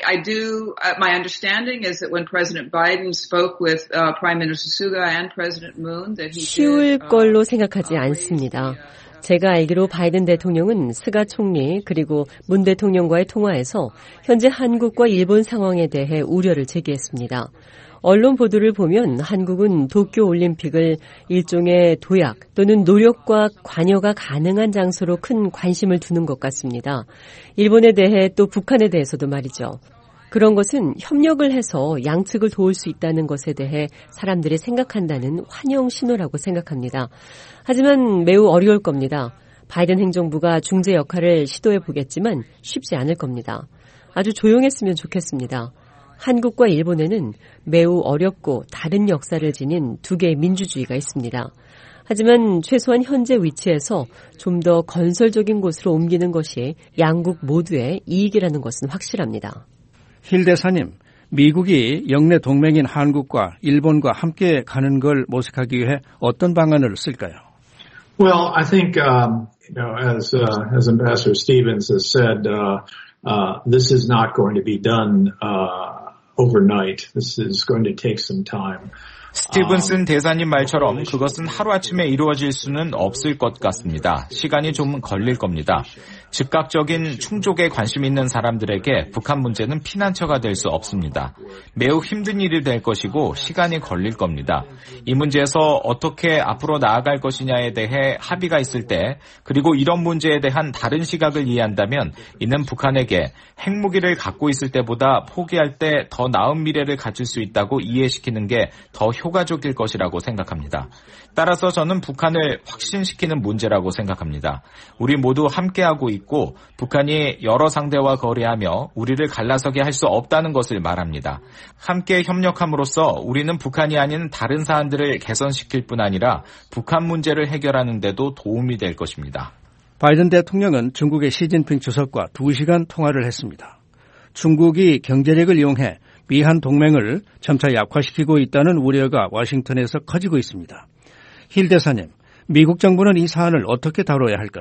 S14: do. My understanding is that when President Biden spoke with Prime Minister Suga and President Moon, that he
S15: 쉬울 걸로 생각하지 않습니다. 제가 알기로 바이든 대통령은 스가 총리 그리고 문 대통령과의 통화에서 현재 한국과 일본 상황에 대해 우려를 제기했습니다. 언론 보도를 보면 한국은 도쿄올림픽을 일종의 도약 또는 노력과 관여가 가능한 장소로 큰 관심을 두는 것 같습니다. 일본에 대해 또 북한에 대해서도 말이죠. 그런 것은 협력을 해서 양측을 도울 수 있다는 것에 대해 사람들이 생각한다는 환영 신호라고 생각합니다. 하지만 매우 어려울 겁니다. 바이든 행정부가 중재 역할을 시도해 보겠지만 쉽지 않을 겁니다. 아주 조용했으면 좋겠습니다. 한국과 일본에는 매우 어렵고 다른 역사를 지닌 두 개의 민주주의가 있습니다. 하지만 최소한 현재 위치에서 좀 더 건설적인 곳으로 옮기는 것이 양국 모두의 이익이라는 것은 확실합니다.
S5: 힐 대사님, 미국이 영내 동맹인 한국과 일본과 함께 가는 걸 모색하기 위해 어떤 방안을 쓸까요?
S16: Well, I think, as Ambassador Stevens has said, this is not going to be done overnight. This is going to take some time.
S17: 스티븐슨 대사님 말처럼 그것은 하루아침에 이루어질 수는 없을 것 같습니다. 시간이 좀 걸릴 겁니다. 즉각적인 충족에 관심 있는 사람들에게 북한 문제는 피난처가 될 수 없습니다. 매우 힘든 일이 될 것이고 시간이 걸릴 겁니다. 이 문제에서 어떻게 앞으로 나아갈 것이냐에 대해 합의가 있을 때 그리고 이런 문제에 대한 다른 시각을 이해한다면 이는 북한에게 핵무기를 갖고 있을 때보다 포기할 때 더 나은 미래를 가질 수 있다고 이해시키는 게 더 효과적일 것이라고 생각합니다. 따라서 저는 북한을 확신시키는 문제라고 생각합니다. 우리 모두 함께하고 있고 북한이 여러 상대와 거래하며 우리를 갈라서게 할 수 없다는 것을 말합니다. 함께 협력함으로써 우리는 북한이 아닌 다른 사안들을 개선시킬 뿐 아니라 북한 문제를 해결하는 데도 도움이 될 것입니다.
S5: 바이든 대통령은 중국의 시진핑 주석과 2시간 통화를 했습니다. 중국이 경제력을 이용해 미한 동맹을 점차 약화시키고 있다는 우려가 워싱턴에서 커지고 있습니다. 힐 대사님, 미국 정부는 이 사안을 어떻게 다뤄야 할까요?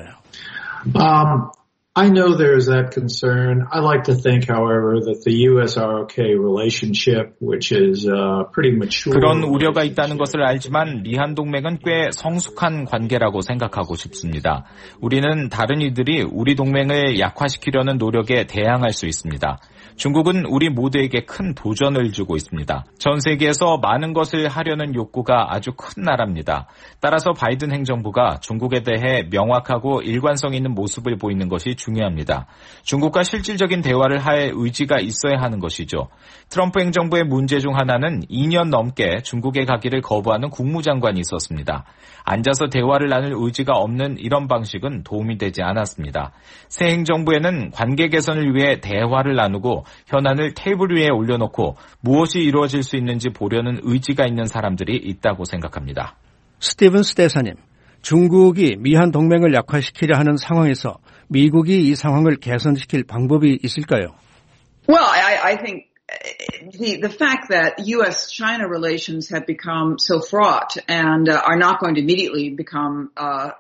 S16: I know there's that concern. I like to think, however, that the U.S.-ROK relationship, which is pretty mature.
S17: 그런 우려가 있다는 것을 알지만 미한 동맹은 꽤 성숙한 관계라고 생각하고 싶습니다. 우리는 다른 이들이 우리 동맹을 약화시키려는 노력에 대항할 수 있습니다. 중국은 우리 모두에게 큰 도전을 주고 있습니다. 전 세계에서 많은 것을 하려는 욕구가 아주 큰 나라입니다. 따라서 바이든 행정부가 중국에 대해 명확하고 일관성 있는 모습을 보이는 것이 중요합니다. 중국과 실질적인 대화를 할 의지가 있어야 하는 것이죠. 트럼프 행정부의 문제 중 하나는 2년 넘게 중국에 가기를 거부하는 국무장관이 있었습니다. 앉아서 대화를 나눌 의지가 없는 이런 방식은 도움이 되지 않았습니다. 새 행정부에는 관계 개선을 위해 대화를 나누고 현안을 테이블 위에 올려놓고 무엇이 이루어질 수 있는지 보려는 의지가 있는 사람들이 있다고 생각합니다.
S5: 스티븐스 대사님, 중국이 미한 동맹을 약화시키려 하는 상황에서 미국이 이 상황을 개선시킬 방법이 있을까요?
S14: Well, I think the fact that U.S.-China relations have become so fraught and are not going to immediately become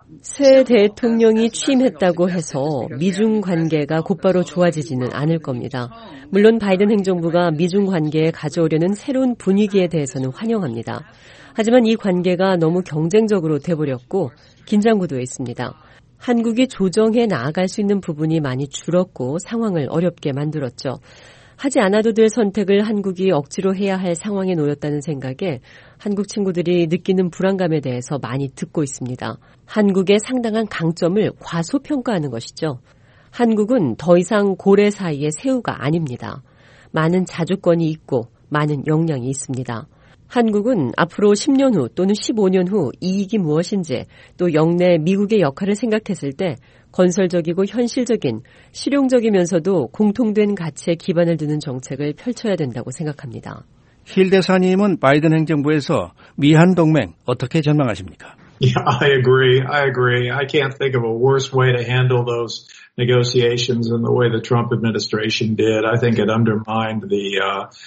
S15: 새 대통령이 취임했다고 해서 미중 관계가 곧바로 좋아지지는 않을 겁니다. 물론 바이든 행정부가 미중 관계에 가져오려는 새로운 분위기에 대해서는 환영합니다. 하지만 이 관계가 너무 경쟁적으로 돼버렸고 긴장 구도에 있습니다. 한국이 조정해 나아갈 수 있는 부분이 많이 줄었고 상황을 어렵게 만들었죠. 하지 않아도 될 선택을 한국이 억지로 해야 할 상황에 놓였다는 생각에 한국 친구들이 느끼는 불안감에 대해서 많이 듣고 있습니다. 한국의 상당한 강점을 과소평가하는 것이죠. 한국은 더 이상 고래 사이의 새우가 아닙니다. 많은 자주권이 있고 많은 역량이 있습니다. 한국은 앞으로 10년 후 또는 15년 후 이익이 무엇인지 또 역내 미국의 역할을 생각했을 때 건설적이고 현실적인 실용적이면서도 공통된 가치에 기반을 두는 정책을 펼쳐야 된다고 생각합니다.
S5: 힐 대사님은 바이든 행정부에서 미한 동맹 어떻게 전망하십니까?
S16: Yeah, I agree. I can't think of a worse way to handle those negotiations than the way the Trump administration did. I think it undermined the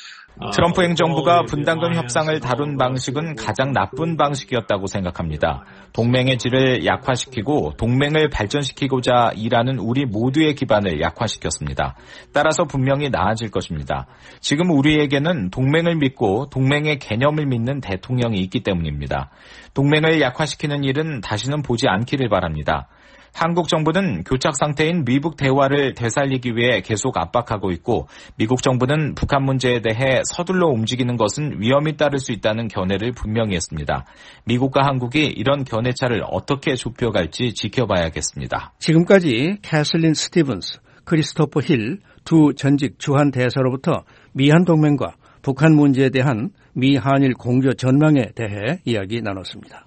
S17: 트럼프 행정부가 분담금 협상을 다룬 방식은 가장 나쁜 방식이었다고 생각합니다. 동맹의 질을 약화시키고 동맹을 발전시키고자 일하는 우리 모두의 기반을 약화시켰습니다. 따라서 분명히 나아질 것입니다. 지금 우리에게는 동맹을 믿고 동맹의 개념을 믿는 대통령이 있기 때문입니다. 동맹을 약화시키는 일은 다시는 보지 않기를 바랍니다. 한국 정부는 교착 상태인 미북 대화를 되살리기 위해 계속 압박하고 있고 미국 정부는 북한 문제에 대해 서둘러 움직이는 것은 위험이 따를 수 있다는 견해를 분명히 했습니다. 미국과 한국이 이런 견해차를 어떻게 좁혀갈지 지켜봐야겠습니다.
S5: 지금까지 캐슬린 스티븐스, 크리스토퍼 힐 두 전직 주한 대사로부터 미한 동맹과 북한 문제에 대한 미한일 공조 전망에 대해 이야기 나눴습니다.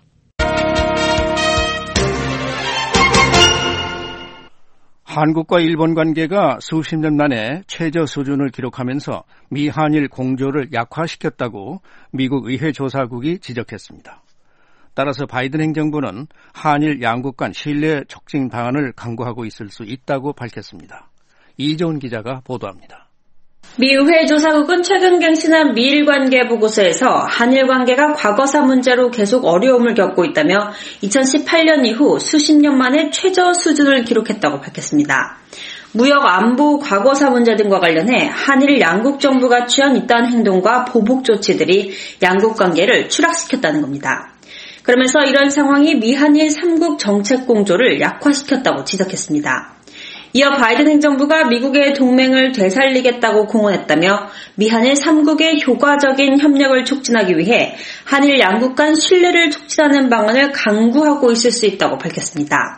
S5: 한국과 일본 관계가 수십 년 만에 최저 수준을 기록하면서 미한일 공조를 약화시켰다고 미국 의회 조사국이 지적했습니다. 따라서 바이든 행정부는 한일 양국 간 신뢰 촉진 방안을 강구하고 있을 수 있다고 밝혔습니다. 이재훈 기자가 보도합니다.
S18: 미 의회 조사국은 최근 갱신한 미일 관계 보고서에서 한일 관계가 과거사 문제로 계속 어려움을 겪고 있다며 2018년 이후 수십 년 만에 최저 수준을 기록했다고 밝혔습니다. 무역, 안보, 과거사 문제 등과 관련해 한일 양국 정부가 취한 이러한 행동과 보복 조치들이 양국 관계를 추락시켰다는 겁니다. 그러면서 이런 상황이 미한일 3국 정책 공조를 약화시켰다고 지적했습니다. 이어 바이든 행정부가 미국의 동맹을 되살리겠다고 공언했다며 미한일 3국의 효과적인 협력을 촉진하기 위해 한일 양국 간 신뢰를 촉진하는 방안을 강구하고 있을 수 있다고 밝혔습니다.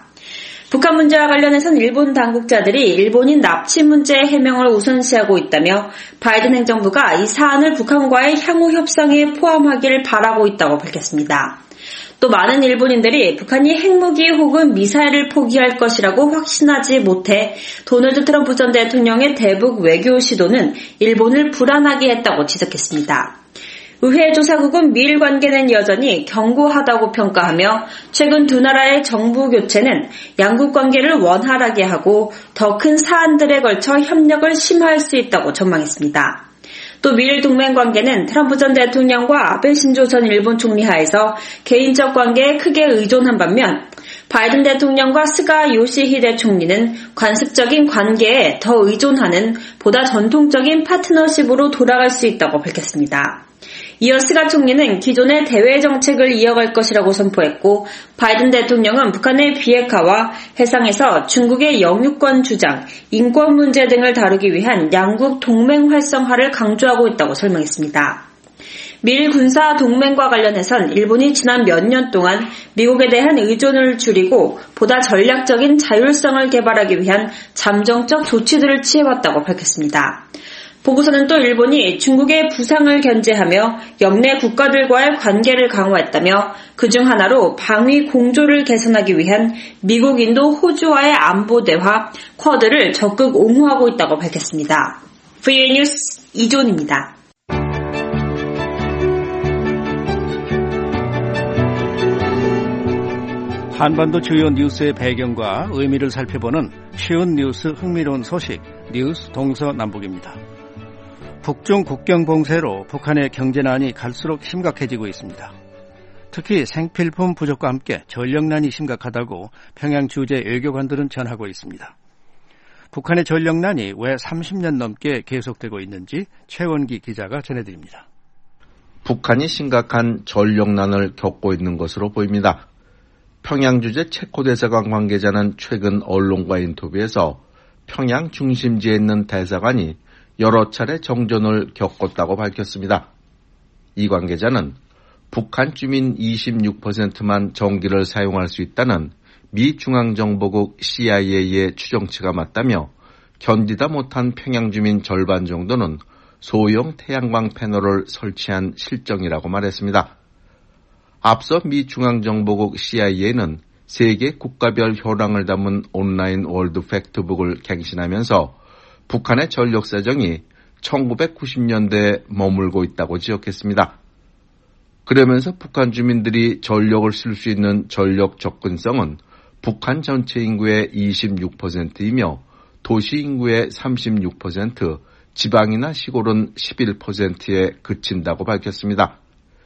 S18: 북한 문제와 관련해서는 일본 당국자들이 일본인 납치 문제 해명을 우선시하고 있다며 바이든 행정부가 이 사안을 북한과의 향후 협상에 포함하기를 바라고 있다고 밝혔습니다. 또 많은 일본인들이 북한이 핵무기 혹은 미사일을 포기할 것이라고 확신하지 못해 도널드 트럼프 전 대통령의 대북 외교 시도는 일본을 불안하게 했다고 지적했습니다. 의회 조사국은 미일 관계는 여전히 견고하다고 평가하며 최근 두 나라의 정부 교체는 양국 관계를 원활하게 하고 더 큰 사안들에 걸쳐 협력을 심화할 수 있다고 전망했습니다. 또 미일 동맹 관계는 트럼프 전 대통령과 아베 신조 전 일본 총리 하에서 개인적 관계에 크게 의존한 반면 바이든 대통령과 스가 요시히데 총리는 관습적인 관계에 더 의존하는 보다 전통적인 파트너십으로 돌아갈 수 있다고 밝혔습니다. 이어 스가 총리는 기존의 대외 정책을 이어갈 것이라고 선포했고 바이든 대통령은 북한의 비핵화와 해상에서 중국의 영유권 주장, 인권 문제 등을 다루기 위한 양국 동맹 활성화를 강조하고 있다고 설명했습니다. 미일 군사 동맹과 관련해선 일본이 지난 몇 년 동안 미국에 대한 의존을 줄이고 보다 전략적인 자율성을 개발하기 위한 잠정적 조치들을 취해왔다고 밝혔습니다. 보고서는 또 일본이 중국의 부상을 견제하며 역내 국가들과의 관계를 강화했다며 그중 하나로 방위 공조를 개선하기 위한 미국, 인도, 호주와의 안보 대화, 쿼드를 적극 옹호하고 있다고 밝혔습니다. VOA 뉴스 이존입니다.
S5: 한반도 주요 뉴스의 배경과 의미를 살펴보는 쉬운 뉴스 흥미로운 소식, 뉴스 동서남북입니다. 북중 국경 봉쇄로 북한의 경제난이 갈수록 심각해지고 있습니다. 특히 생필품 부족과 함께 전력난이 심각하다고 평양 주재 외교관들은 전하고 있습니다. 북한의 전력난이 왜 30년 넘게 계속되고 있는지 최원기 기자가 전해드립니다.
S19: 북한이 심각한 전력난을 겪고 있는 것으로 보입니다. 평양 주재 체코 대사관 관계자는 최근 언론과 인터뷰에서 평양 중심지에 있는 대사관이 여러 차례 정전을 겪었다고 밝혔습니다. 이 관계자는 북한 주민 26%만 전기를 사용할 수 있다는 미 중앙정보국 CIA의 추정치가 맞다며 견디다 못한 평양 주민 절반 정도는 소형 태양광 패널을 설치한 실정이라고 말했습니다. 앞서 미 중앙정보국 CIA는 세계 국가별 현황을 담은 온라인 월드 팩트북을 갱신하면서 북한의 전력 사정이 1990년대에 머물고 있다고 지적했습니다. 그러면서 북한 주민들이 전력을 쓸 수 있는 전력 접근성은 북한 전체 인구의 26%이며 도시 인구의 36%, 지방이나 시골은 11%에 그친다고 밝혔습니다.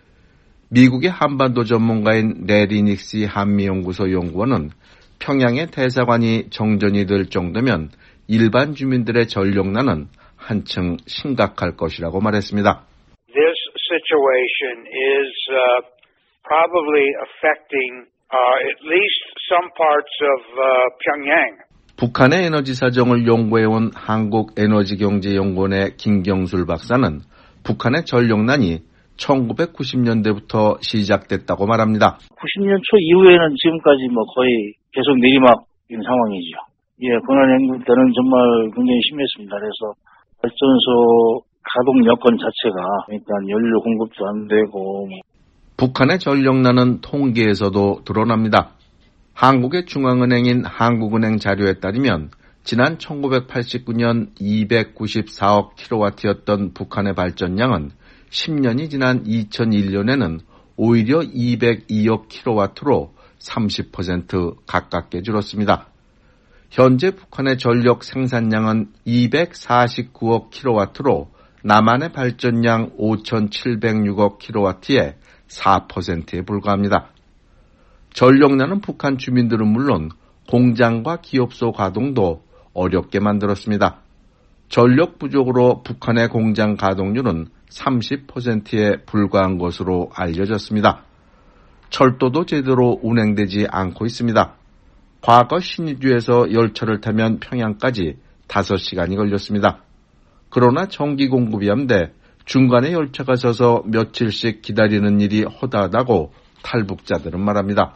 S19: 미국의 한반도 전문가인 레리 닉시 한미연구소 연구원은 평양의 대사관이 정전이 될 정도면 일반 주민들의 전력난은 한층 심각할 것이라고 말했습니다.
S20: This situation is probably affecting at least some parts of Pyongyang.
S19: 북한의 에너지 사정을 연구해온 한국에너지경제연구원의 김경술 박사는 북한의 전력난이 1990년대부터 시작됐다고 말합니다.
S21: 90년 초 이후에는 지금까지 거의 계속 내리막인 상황이죠. 권한행군 때는 정말 굉장히 심했습니다. 그래서 발전소 가동 여건 자체가 일단 연료 공급도 안 되고.
S19: 북한의 전력난은 통계에서도 드러납니다. 한국의 중앙은행인 한국은행 자료에 따르면 지난 1989년 294억 킬로와트였던 북한의 발전량은 10년이 지난 2001년에는 오히려 202억 킬로와트로 30% 가깝게 줄었습니다. 현재 북한의 전력 생산량은 249억 킬로와트로 남한의 발전량 5,706억 킬로와트의 4%에 불과합니다. 전력난은 북한 주민들은 물론 공장과 기업소 가동도 어렵게 만들었습니다. 전력 부족으로 북한의 공장 가동률은 30%에 불과한 것으로 알려졌습니다. 철도도 제대로 운행되지 않고 있습니다. 과거 신의주에서 열차를 타면 평양까지 5시간이 걸렸습니다. 그러나 전기 공급이 안 돼 중간에 열차가 서서 며칠씩 기다리는 일이 허다하다고 탈북자들은 말합니다.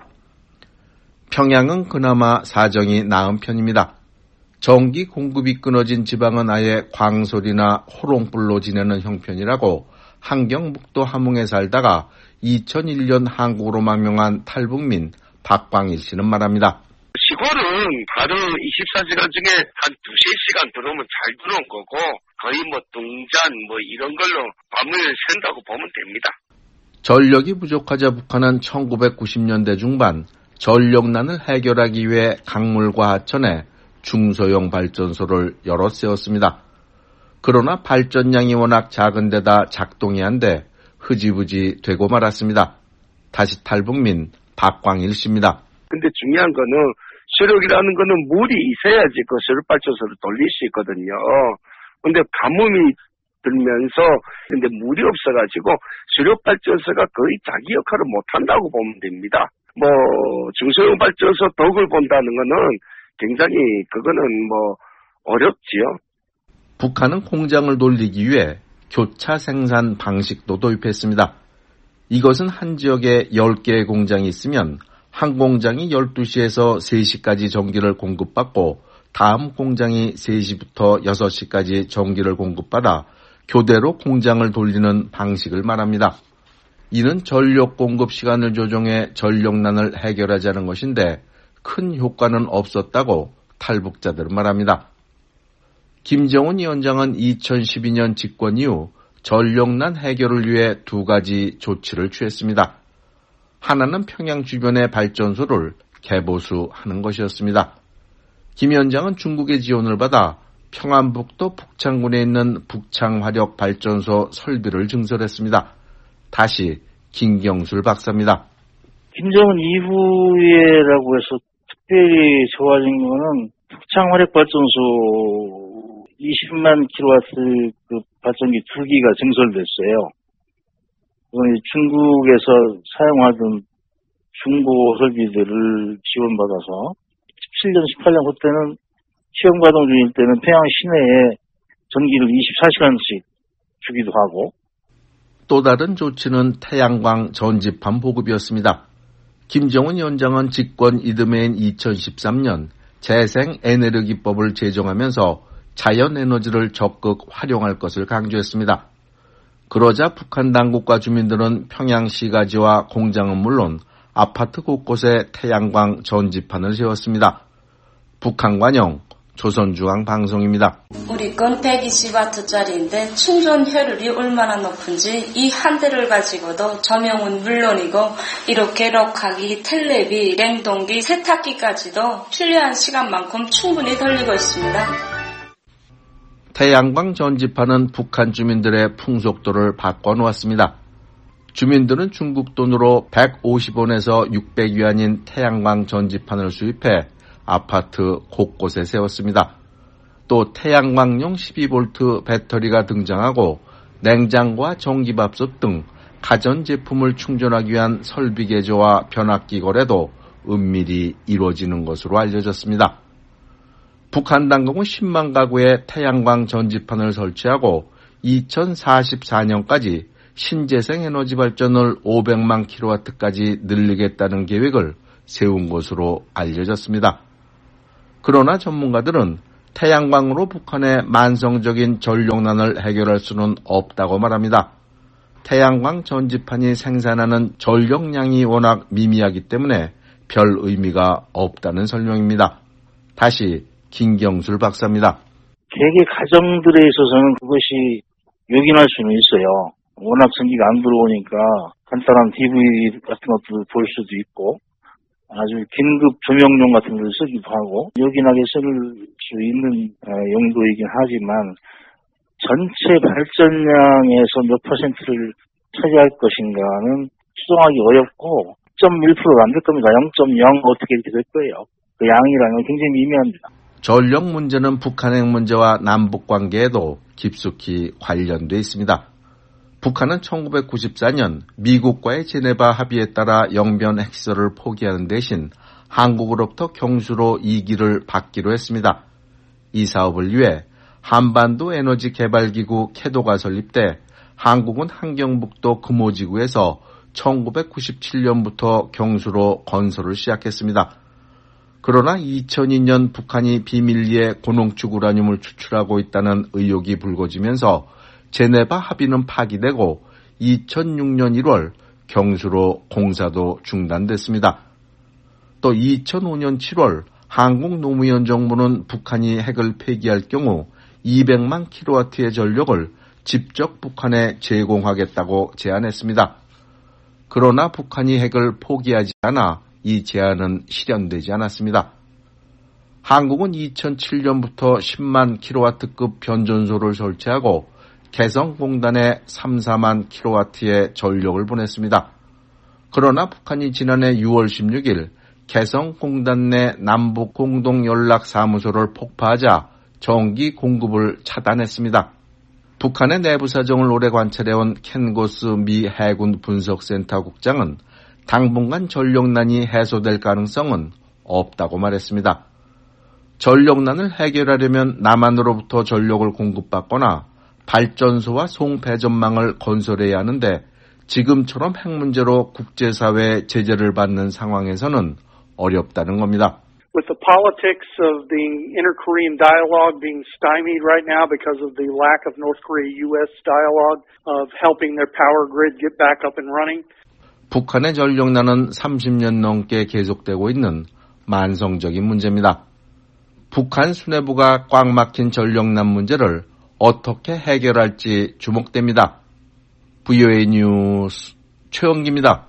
S19: 평양은 그나마 사정이 나은 편입니다. 전기 공급이 끊어진 지방은 아예 광솔이나 호롱불로 지내는 형편이라고 함경북도 함흥에 살다가 2001년 한국으로 망명한 탈북민 박광일 씨는 말합니다.
S22: 시골은 하루 24시간 중에 한 2-3시간 들어오면 잘 들어온 거고 거의 동잔 이런 걸로 밤을 샌다고 보면 됩니다.
S19: 전력이 부족하자 북한은 1990년대 중반 전력난을 해결하기 위해 강물과 하천에 중소형 발전소를 여러 세웠습니다. 그러나 발전량이 워낙 작은 데다 작동이 안 돼 흐지부지 되고 말았습니다. 다시 탈북민 박광일 씨입니다.
S22: 근데 중요한 거는 수력이라는 거는 물이 있어야지 그 수력 발전소를 돌릴 수 있거든요. 근데 가뭄이 들면서 근데 물이 없어가지고 수력 발전소가 거의 자기 역할을 못한다고 보면 됩니다. 중소형 발전소 덕을 본다는 거는 굉장히 그거는 어렵지요.
S19: 북한은 공장을 돌리기 위해 교차 생산 방식도 도입했습니다. 이것은 한 지역에 10개의 공장이 있으면 한 공장이 12시에서 3시까지 전기를 공급받고 다음 공장이 3시부터 6시까지 전기를 공급받아 교대로 공장을 돌리는 방식을 말합니다. 이는 전력 공급 시간을 조정해 전력난을 해결하자는 것인데 큰 효과는 없었다고 탈북자들은 말합니다. 김정은 위원장은 2012년 집권 이후 전력난 해결을 위해 2가지 조치를 취했습니다. 하나는 평양 주변의 발전소를 개보수하는 것이었습니다. 김 위원장은 중국의 지원을 받아 평안북도 북창군에 있는 북창화력발전소 설비를 증설했습니다. 다시 김경술 박사입니다.
S21: 김정은 이후에라고 해서 특별히 좋아진 거는 북창화력발전소 20만 킬로와트 그 발전기 2기가 증설됐어요. 중국에서 사용하던 중고 설비들을 지원받아서 17년, 18년 그때는 시험 가동 중일 때는 평양 시내에 전기를 24시간씩 주기도 하고.
S19: 또 다른 조치는 태양광 전지판 보급이었습니다. 김정은 위원장은 집권 이듬해인 2013년 재생에너지법을 제정하면서 자연에너지를 적극 활용할 것을 강조했습니다. 그러자 북한 당국과 주민들은 평양시가지와 공장은 물론 아파트 곳곳에 태양광 전지판을 세웠습니다. 북한관영 조선중앙방송입니다.
S2: 우리 건 120W짜리인데 충전 효율이 얼마나 높은지 이 한 대를 가지고도 조명은 물론이고 이렇게 럭하기, 텔레비, 냉동기, 세탁기까지도 필요한 시간만큼 충분히 돌리고 있습니다.
S19: 태양광 전지판은 북한 주민들의 풍속도를 바꿔놓았습니다. 주민들은 중국 돈으로 150원에서 600위안인 태양광 전지판을 수입해 아파트 곳곳에 세웠습니다. 또 태양광용 12V 배터리가 등장하고 냉장고와 전기밥솥 등 가전제품을 충전하기 위한 설비 개조와 변압기 거래도 은밀히 이루어지는 것으로 알려졌습니다. 북한 당국은 10만 가구에 태양광 전지판을 설치하고 2044년까지 신재생 에너지 발전을 500만 킬로와트까지 늘리겠다는 계획을 세운 것으로 알려졌습니다. 그러나 전문가들은 태양광으로 북한의 만성적인 전력난을 해결할 수는 없다고 말합니다. 태양광 전지판이 생산하는 전력량이 워낙 미미하기 때문에 별 의미가 없다는 설명입니다. 다시 김경술 박사입니다.
S21: 개개 가정들에 있어서는 그것이 요긴할 수는 있어요. 워낙 전기가 안 들어오니까 간단한 DVD 같은 것도 볼 수도 있고 아주 긴급 조명용 같은 걸 쓰기도 하고 요긴하게 쓸 수 있는 용도이긴 하지만 전체 발전량에서 몇 퍼센트를 차지할 것인가는 추정하기 어렵고 0.1%가 안 될 겁니다. 0.0 어떻게 이렇게 될 거예요. 그 양이라는 건 굉장히 미미합니다.
S19: 전력 문제는 북한핵 문제와 남북 관계에도 깊숙이 관련돼 있습니다. 북한은 1994년 미국과의 제네바 합의에 따라 영변 핵시설을 포기하는 대신 한국으로부터 경수로 2기를 받기로 했습니다. 이 사업을 위해 한반도 에너지 개발기구 캐도가 설립돼 한국은 한경북도 금호지구에서 1997년부터 경수로 건설을 시작했습니다. 그러나 2002년 북한이 비밀리에 고농축 우라늄을 추출하고 있다는 의혹이 불거지면서 제네바 합의는 파기되고 2006년 1월 경수로 공사도 중단됐습니다. 또 2005년 7월 한국 노무현 정부는 북한이 핵을 폐기할 경우 200만 킬로와트의 전력을 직접 북한에 제공하겠다고 제안했습니다. 그러나 북한이 핵을 포기하지 않아 이 제안은 실현되지 않았습니다. 한국은 2007년부터 10만 킬로와트급 변전소를 설치하고 개성공단에 3, 4만 킬로와트의 전력을 보냈습니다. 그러나 북한이 지난해 6월 16일 개성공단 내 남북 공동연락사무소를 폭파하자 전기 공급을 차단했습니다. 북한의 내부 사정을 오래 관찰해온 켄고스 미 해군 분석센터 국장은 당분간 전력난이 해소될 가능성은 없다고 말했습니다. 전력난을 해결하려면 남한으로부터 전력을 공급받거나 발전소와 송배전망을 건설해야 하는데 지금처럼 핵 문제로 국제사회의 제재를 받는 상황에서는 어렵다는 겁니다.
S3: With the politics of the inter-Korean dialogue being stymied right now because of the lack of North Korea-U.S. dialogue of helping their power grid get back up and running.
S19: 북한의 전력난은 30년 넘게 계속되고 있는 만성적인 문제입니다. 북한 수뇌부가 꽉 막힌 전력난 문제를 어떻게 해결할지 주목됩니다. VOA 뉴스 최영기입니다.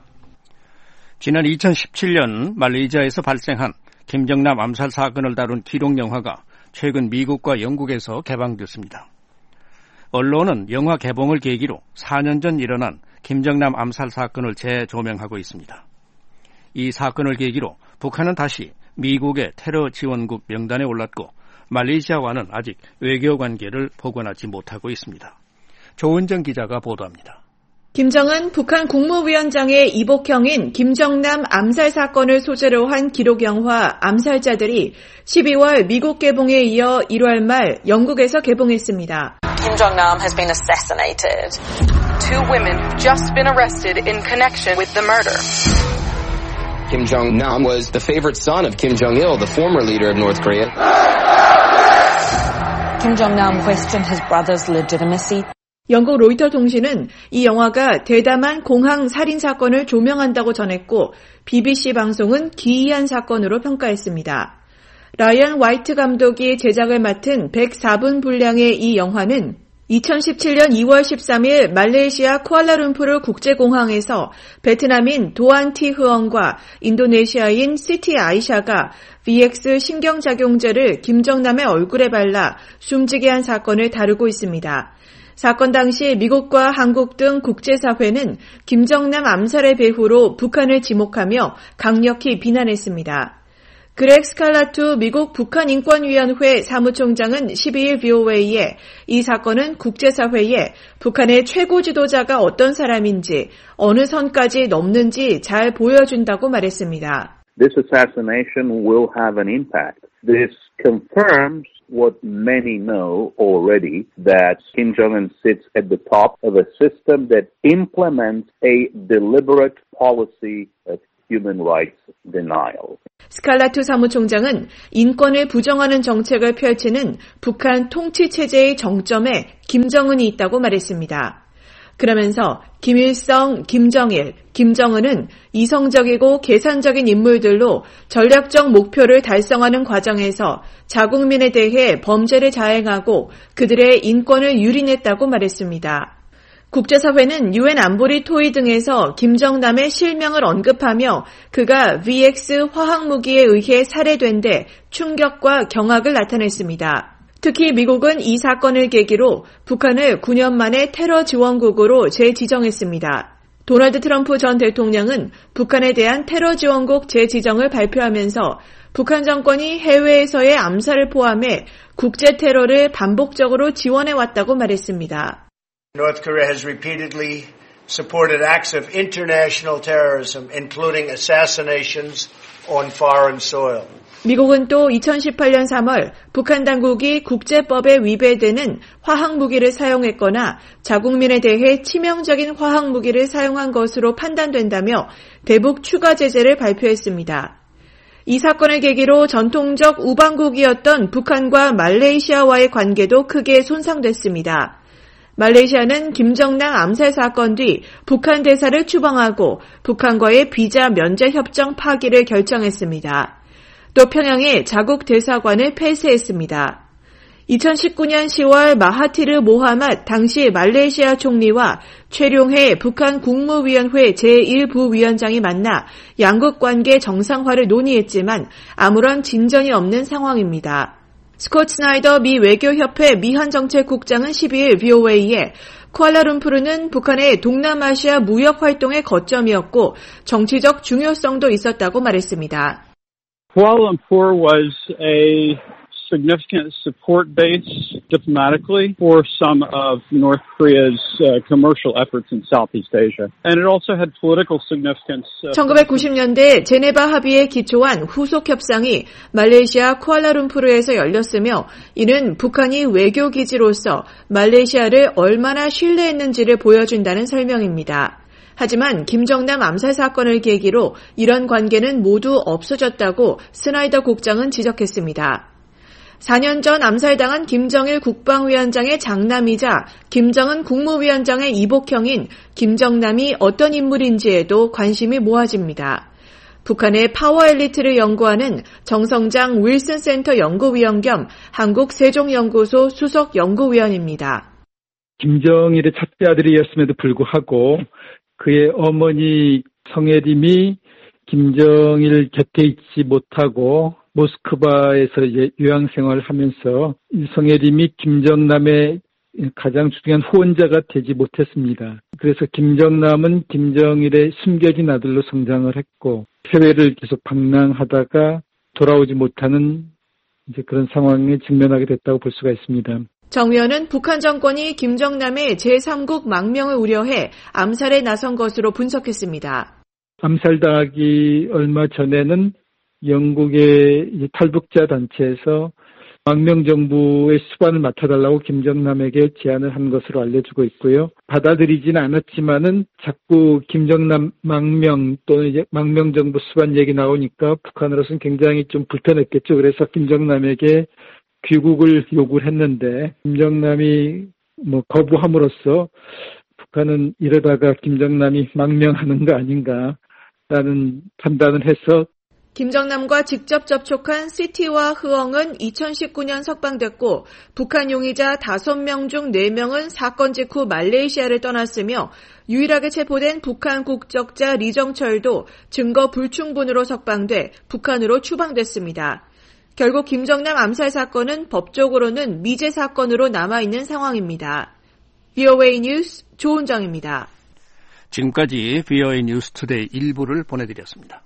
S5: 지난 2017년 말레이시아에서 발생한 김정남 암살 사건을 다룬 기록 영화가 최근 미국과 영국에서 개방됐습니다. 언론은 영화 개봉을 계기로 4년 전 일어난 김정남 암살 사건을 재조명하고 있습니다. 이 사건을 계기로 북한은 다시 미국의 테러 지원국 명단에 올랐고 말레이시아와는 아직 외교 관계를 복원하지 못하고 있습니다. 조은정 기자가 보도합니다.
S1: 김정은 북한 국무위원장의 이복형인 김정남 암살 사건을 소재로 한 기록 영화 암살자들이 12월 미국 개봉에 이어 1월 말 영국에서 개봉했습니다.
S4: Kim Jong-nam has been assassinated. 2 women just been arrested in connection with the murder.
S23: Kim Jong-nam was the favorite son of Kim Jong-il, the former leader of North Korea.
S4: Kim Jong-nam questioned his brother's legitimacy.
S1: 영국 로이터 통신은 이 영화가 대담한 공항 살인 사건을 조명한다고 전했고 BBC 방송은 기이한 사건으로 평가했습니다. 라이언 화이트 감독이 제작을 맡은 104분 분량의 이 영화는 2017년 2월 13일 말레이시아 쿠알라룸푸르 국제공항에서 베트남인 도안 티 흐엉과 인도네시아인 시티 아이샤가 VX 신경작용제를 김정남의 얼굴에 발라 숨지게 한 사건을 다루고 있습니다. 사건 당시 미국과 한국 등 국제사회는 김정남 암살의 배후로 북한을 지목하며 강력히 비난했습니다. 그렉 스칼라투 미국 북한인권위원회 사무총장은 12일 VOA에 이 사건은 국제사회에 북한의 최고 지도자가 어떤 사람인지 어느 선까지 넘는지 잘 보여준다고 말했습니다.
S24: This assassination will have an impact. This confirms what many know already, that Kim Jong-un sits at the top of a system that implements a deliberate policy of human rights denial.
S1: 스칼라투 사무총장은 인권을 부정하는 정책을 펼치는 북한 통치체제의 정점에 김정은이 있다고 말했습니다. 그러면서 김일성, 김정일, 김정은은 이성적이고 계산적인 인물들로 전략적 목표를 달성하는 과정에서 자국민에 대해 범죄를 자행하고 그들의 인권을 유린했다고 말했습니다. 국제사회는 UN 안보리 토의 등에서 김정남의 실명을 언급하며 그가 VX 화학무기에 의해 살해된 데 충격과 경악을 나타냈습니다. 특히 미국은 이 사건을 계기로 북한을 9년 만에 테러 지원국으로 재지정했습니다. 도널드 트럼프 전 대통령은 북한에 대한 테러 지원국 재지정을 발표하면서 북한 정권이 해외에서의 암살을 포함해 국제 테러를 반복적으로 지원해왔다고 말했습니다.
S25: North Korea has repeatedly supported acts of international terrorism, including assassinations on foreign soil.
S1: 미국은 또 2018년 3월 북한 당국이 국제법에 위배되는 화학무기를 사용했거나 자국민에 대해 치명적인 화학무기를 사용한 것으로 판단된다며 대북 추가 제재를 발표했습니다. 이 사건을 계기로 전통적 우방국이었던 북한과 말레이시아와의 관계도 크게 손상됐습니다. 말레이시아는 김정남 암살 사건 뒤 북한 대사를 추방하고 북한과의 비자 면제 협정 파기를 결정했습니다. 또 평양에 자국 대사관을 폐쇄했습니다. 2019년 10월 마하티르 모하맛 당시 말레이시아 총리와 최룡해 북한 국무위원회 제1부위원장이 만나 양국 관계 정상화를 논의했지만 아무런 진전이 없는 상황입니다. 스콧 스나이더 미 외교협회 미한정책국장은 12일 VOA에 쿠알라룸푸르는 북한의 동남아시아 무역 활동의 거점이었고 정치적 중요성도 있었다고 말했습니다.
S26: Kuala Lumpur was a significant support base diplomatically for some of North Korea's commercial efforts in Southeast Asia. And it also had political significance.
S1: 1990년대 제네바 합의에 기초한 후속 협상이 말레이시아 쿠알라룸푸르에서 열렸으며 이는 북한이 외교 기지로서 말레이시아를 얼마나 신뢰했는지를 보여준다는 설명입니다. 하지만 김정남 암살 사건을 계기로 이런 관계는 모두 없어졌다고 스나이더 국장은 지적했습니다. 4년 전 암살당한 김정일 국방위원장의 장남이자 김정은 국무위원장의 이복형인 김정남이 어떤 인물인지에도 관심이 모아집니다. 북한의 파워 엘리트를 연구하는 정성장 윌슨 센터 연구위원 겸 한국 세종연구소 수석 연구위원입니다.
S27: 김정일의 첫째 아들이었음에도 불구하고 그의 어머니 성혜림이 김정일 곁에 있지 못하고 모스크바에서 요양 생활을 하면서 윤석열이 및 김정남의 가장 중요한 후원자가 되지 못했습니다. 그래서 김정남은 김정일의 숨겨진 아들로 성장을 했고 해외를 계속 방랑하다가 돌아오지 못하는 이제 그런 상황에 직면하게 됐다고 볼 수가 있습니다.
S1: 정 의원은 북한 정권이 김정남의 제3국 망명을 우려해 암살에 나선 것으로 분석했습니다.
S27: 암살당하기 얼마 전에는 영국의 탈북자 단체에서 망명정부의 수반을 맡아달라고 김정남에게 제안을 한 것으로 알려지고 있고요. 받아들이지는 않았지만은 자꾸 김정남 망명 또는 이제 망명정부 수반 얘기 나오니까 북한으로서는 굉장히 좀 불편했겠죠. 그래서 김정남에게 귀국을 요구를 했는데 김정남이 거부함으로써 북한은 이러다가 김정남이 망명하는 거 아닌가라는 판단을 해서
S1: 김정남과 직접 접촉한 시티와 흐엉은 2019년 석방됐고 북한 용의자 5명 중 4명은 사건 직후 말레이시아를 떠났으며 유일하게 체포된 북한 국적자 리정철도 증거 불충분으로 석방돼 북한으로 추방됐습니다. 결국 김정남 암살 사건은 법적으로는 미제 사건으로 남아있는 상황입니다. VOA 뉴스 조은정입니다.
S5: 지금까지 VOA 뉴스 투데이 1부를 보내드렸습니다.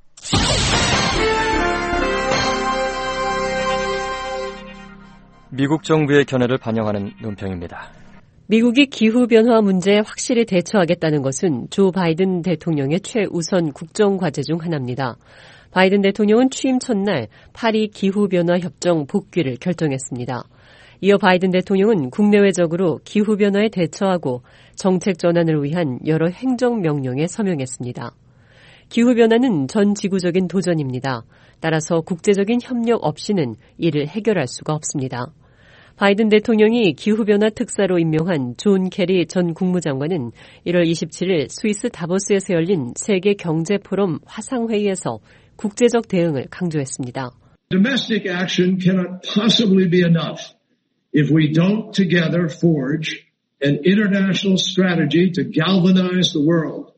S7: 미국 정부의 견해를 반영하는 논평입니다.
S15: 미국이 기후변화 문제에 확실히 대처하겠다는 것은 조 바이든 대통령의 최우선 국정과제 중 하나입니다. 바이든 대통령은 취임 첫날 파리 기후변화 협정 복귀를 결정했습니다. 이어 바이든 대통령은 국내외적으로 기후변화에 대처하고 정책 전환을 위한 여러 행정명령에 서명했습니다. 기후변화는 전 지구적인 도전입니다. 따라서 국제적인 협력 없이는 이를 해결할 수가 없습니다. 바이든 대통령이 기후변화 특사로 임명한 존 케리 전 국무장관은 1월 27일 스위스 다보스에서 열린 세계 경제 포럼 화상회의에서 국제적 대응을 강조했습니다.
S8: Domestic action cannot possibly be enough if we don't together forge an international strategy to galvanize the world.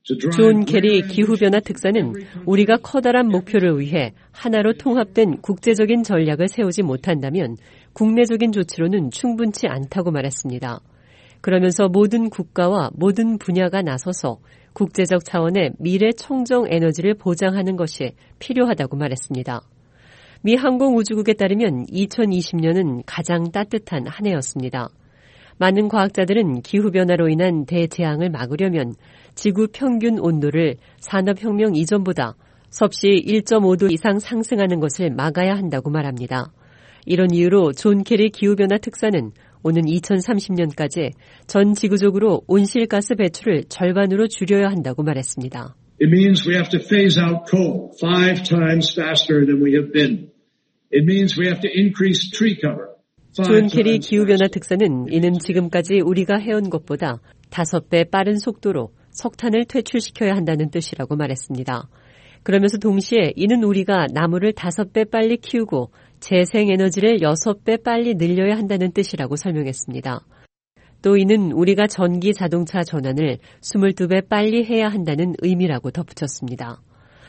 S15: 존 케리 기후변화 특사는 우리가 커다란 목표를 위해 하나로 통합된 국제적인 전략을 세우지 못한다면 국내적인 조치로는 충분치 않다고 말했습니다. 그러면서 모든 국가와 모든 분야가 나서서 국제적 차원의 미래 청정 에너지를 보장하는 것이 필요하다고 말했습니다. 미 항공우주국에 따르면 2020년은 가장 따뜻한 한 해였습니다. 많은 과학자들은 기후변화로 인한 대재앙을 막으려면 지구 평균 온도를 산업혁명 이전보다 섭씨 1.5도 이상 상승하는 것을 막아야 한다고 말합니다. 이런 이유로 존 케리 기후변화 특사는 오는 2030년까지 전 지구적으로 온실가스 배출을 절반으로 줄여야 한다고 말했습니다.
S8: It means we have to phase out coal 5 times faster than we have been. It means we have to increase tree cover.
S15: 존 케리 기후변화 특사는 이는 지금까지 우리가 해온 것보다 5배 빠른 속도로 석탄을 퇴출시켜야 한다는 뜻이라고 말했습니다. 그러면서 동시에 이는 우리가 나무를 5배 빨리 키우고 재생에너지를 6배 빨리 늘려야 한다는 뜻이라고 설명했습니다. 또 이는 우리가 전기 자동차 전환을 22배 빨리 해야 한다는 의미라고 덧붙였습니다.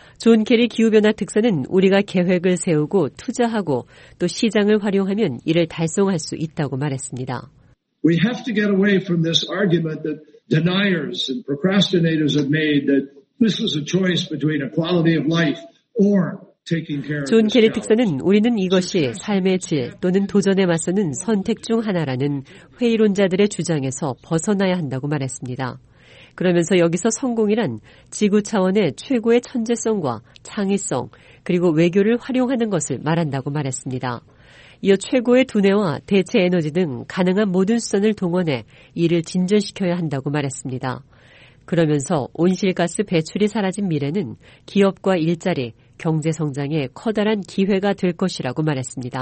S15: 존 케리 기후변화 특사는 우리가 계획을 세우고 투자하고 또 시장을 활용하면 이를 달성할 수 있다고 말했습니다.
S8: We have to get away from this argument that deniers and procrastinators have made that this was a choice between a quality of life or taking care of
S15: 존 케리 특사는 우리는 이것이 삶의 질 또는 도전에 맞서는 선택 중 하나라는 회의론자들의 주장에서 벗어나야 한다고 말했습니다. 그러면서 여기서 성공이란 지구 차원의 최고의 천재성과 창의성 그리고 외교를 활용하는 것을 말한다고 말했습니다. 이어 최고의 두뇌와 대체 에너지 등 가능한 모든 수단을 동원해 이를 진전시켜야 한다고 말했습니다. 그러면서 온실가스 배출이 사라진 미래는 기업과 일자리, 경제 성장의 커다란 기회가 될 것이라고 말했습니다.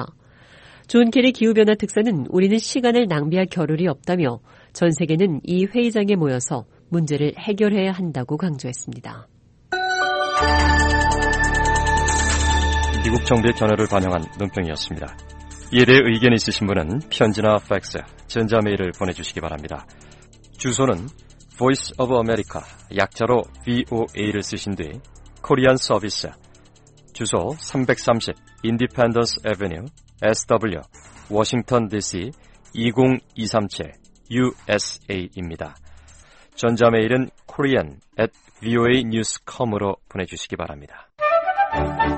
S15: 존 케리 기후변화 특사는 우리는 시간을 낭비할 겨를이 없다며 전 세계는 이 회의장에 모여서 문제를 해결해야 한다고 강조했습니다.
S7: 미국 정부의 견해를 반영한 논평이었습니다. 이에 대해 의견이 있으신 분은 편지나 팩스, 전자메일을 보내주시기 바랍니다. 주소는 Voice of America, 약자로 VOA를 쓰신 뒤 코리안 서비스, 주소 330 인디펜던스 애비뉴 SW 워싱턴 DC 20237 USA입니다. 전자메일은 korean@voanews.com으로 보내주시기 바랍니다.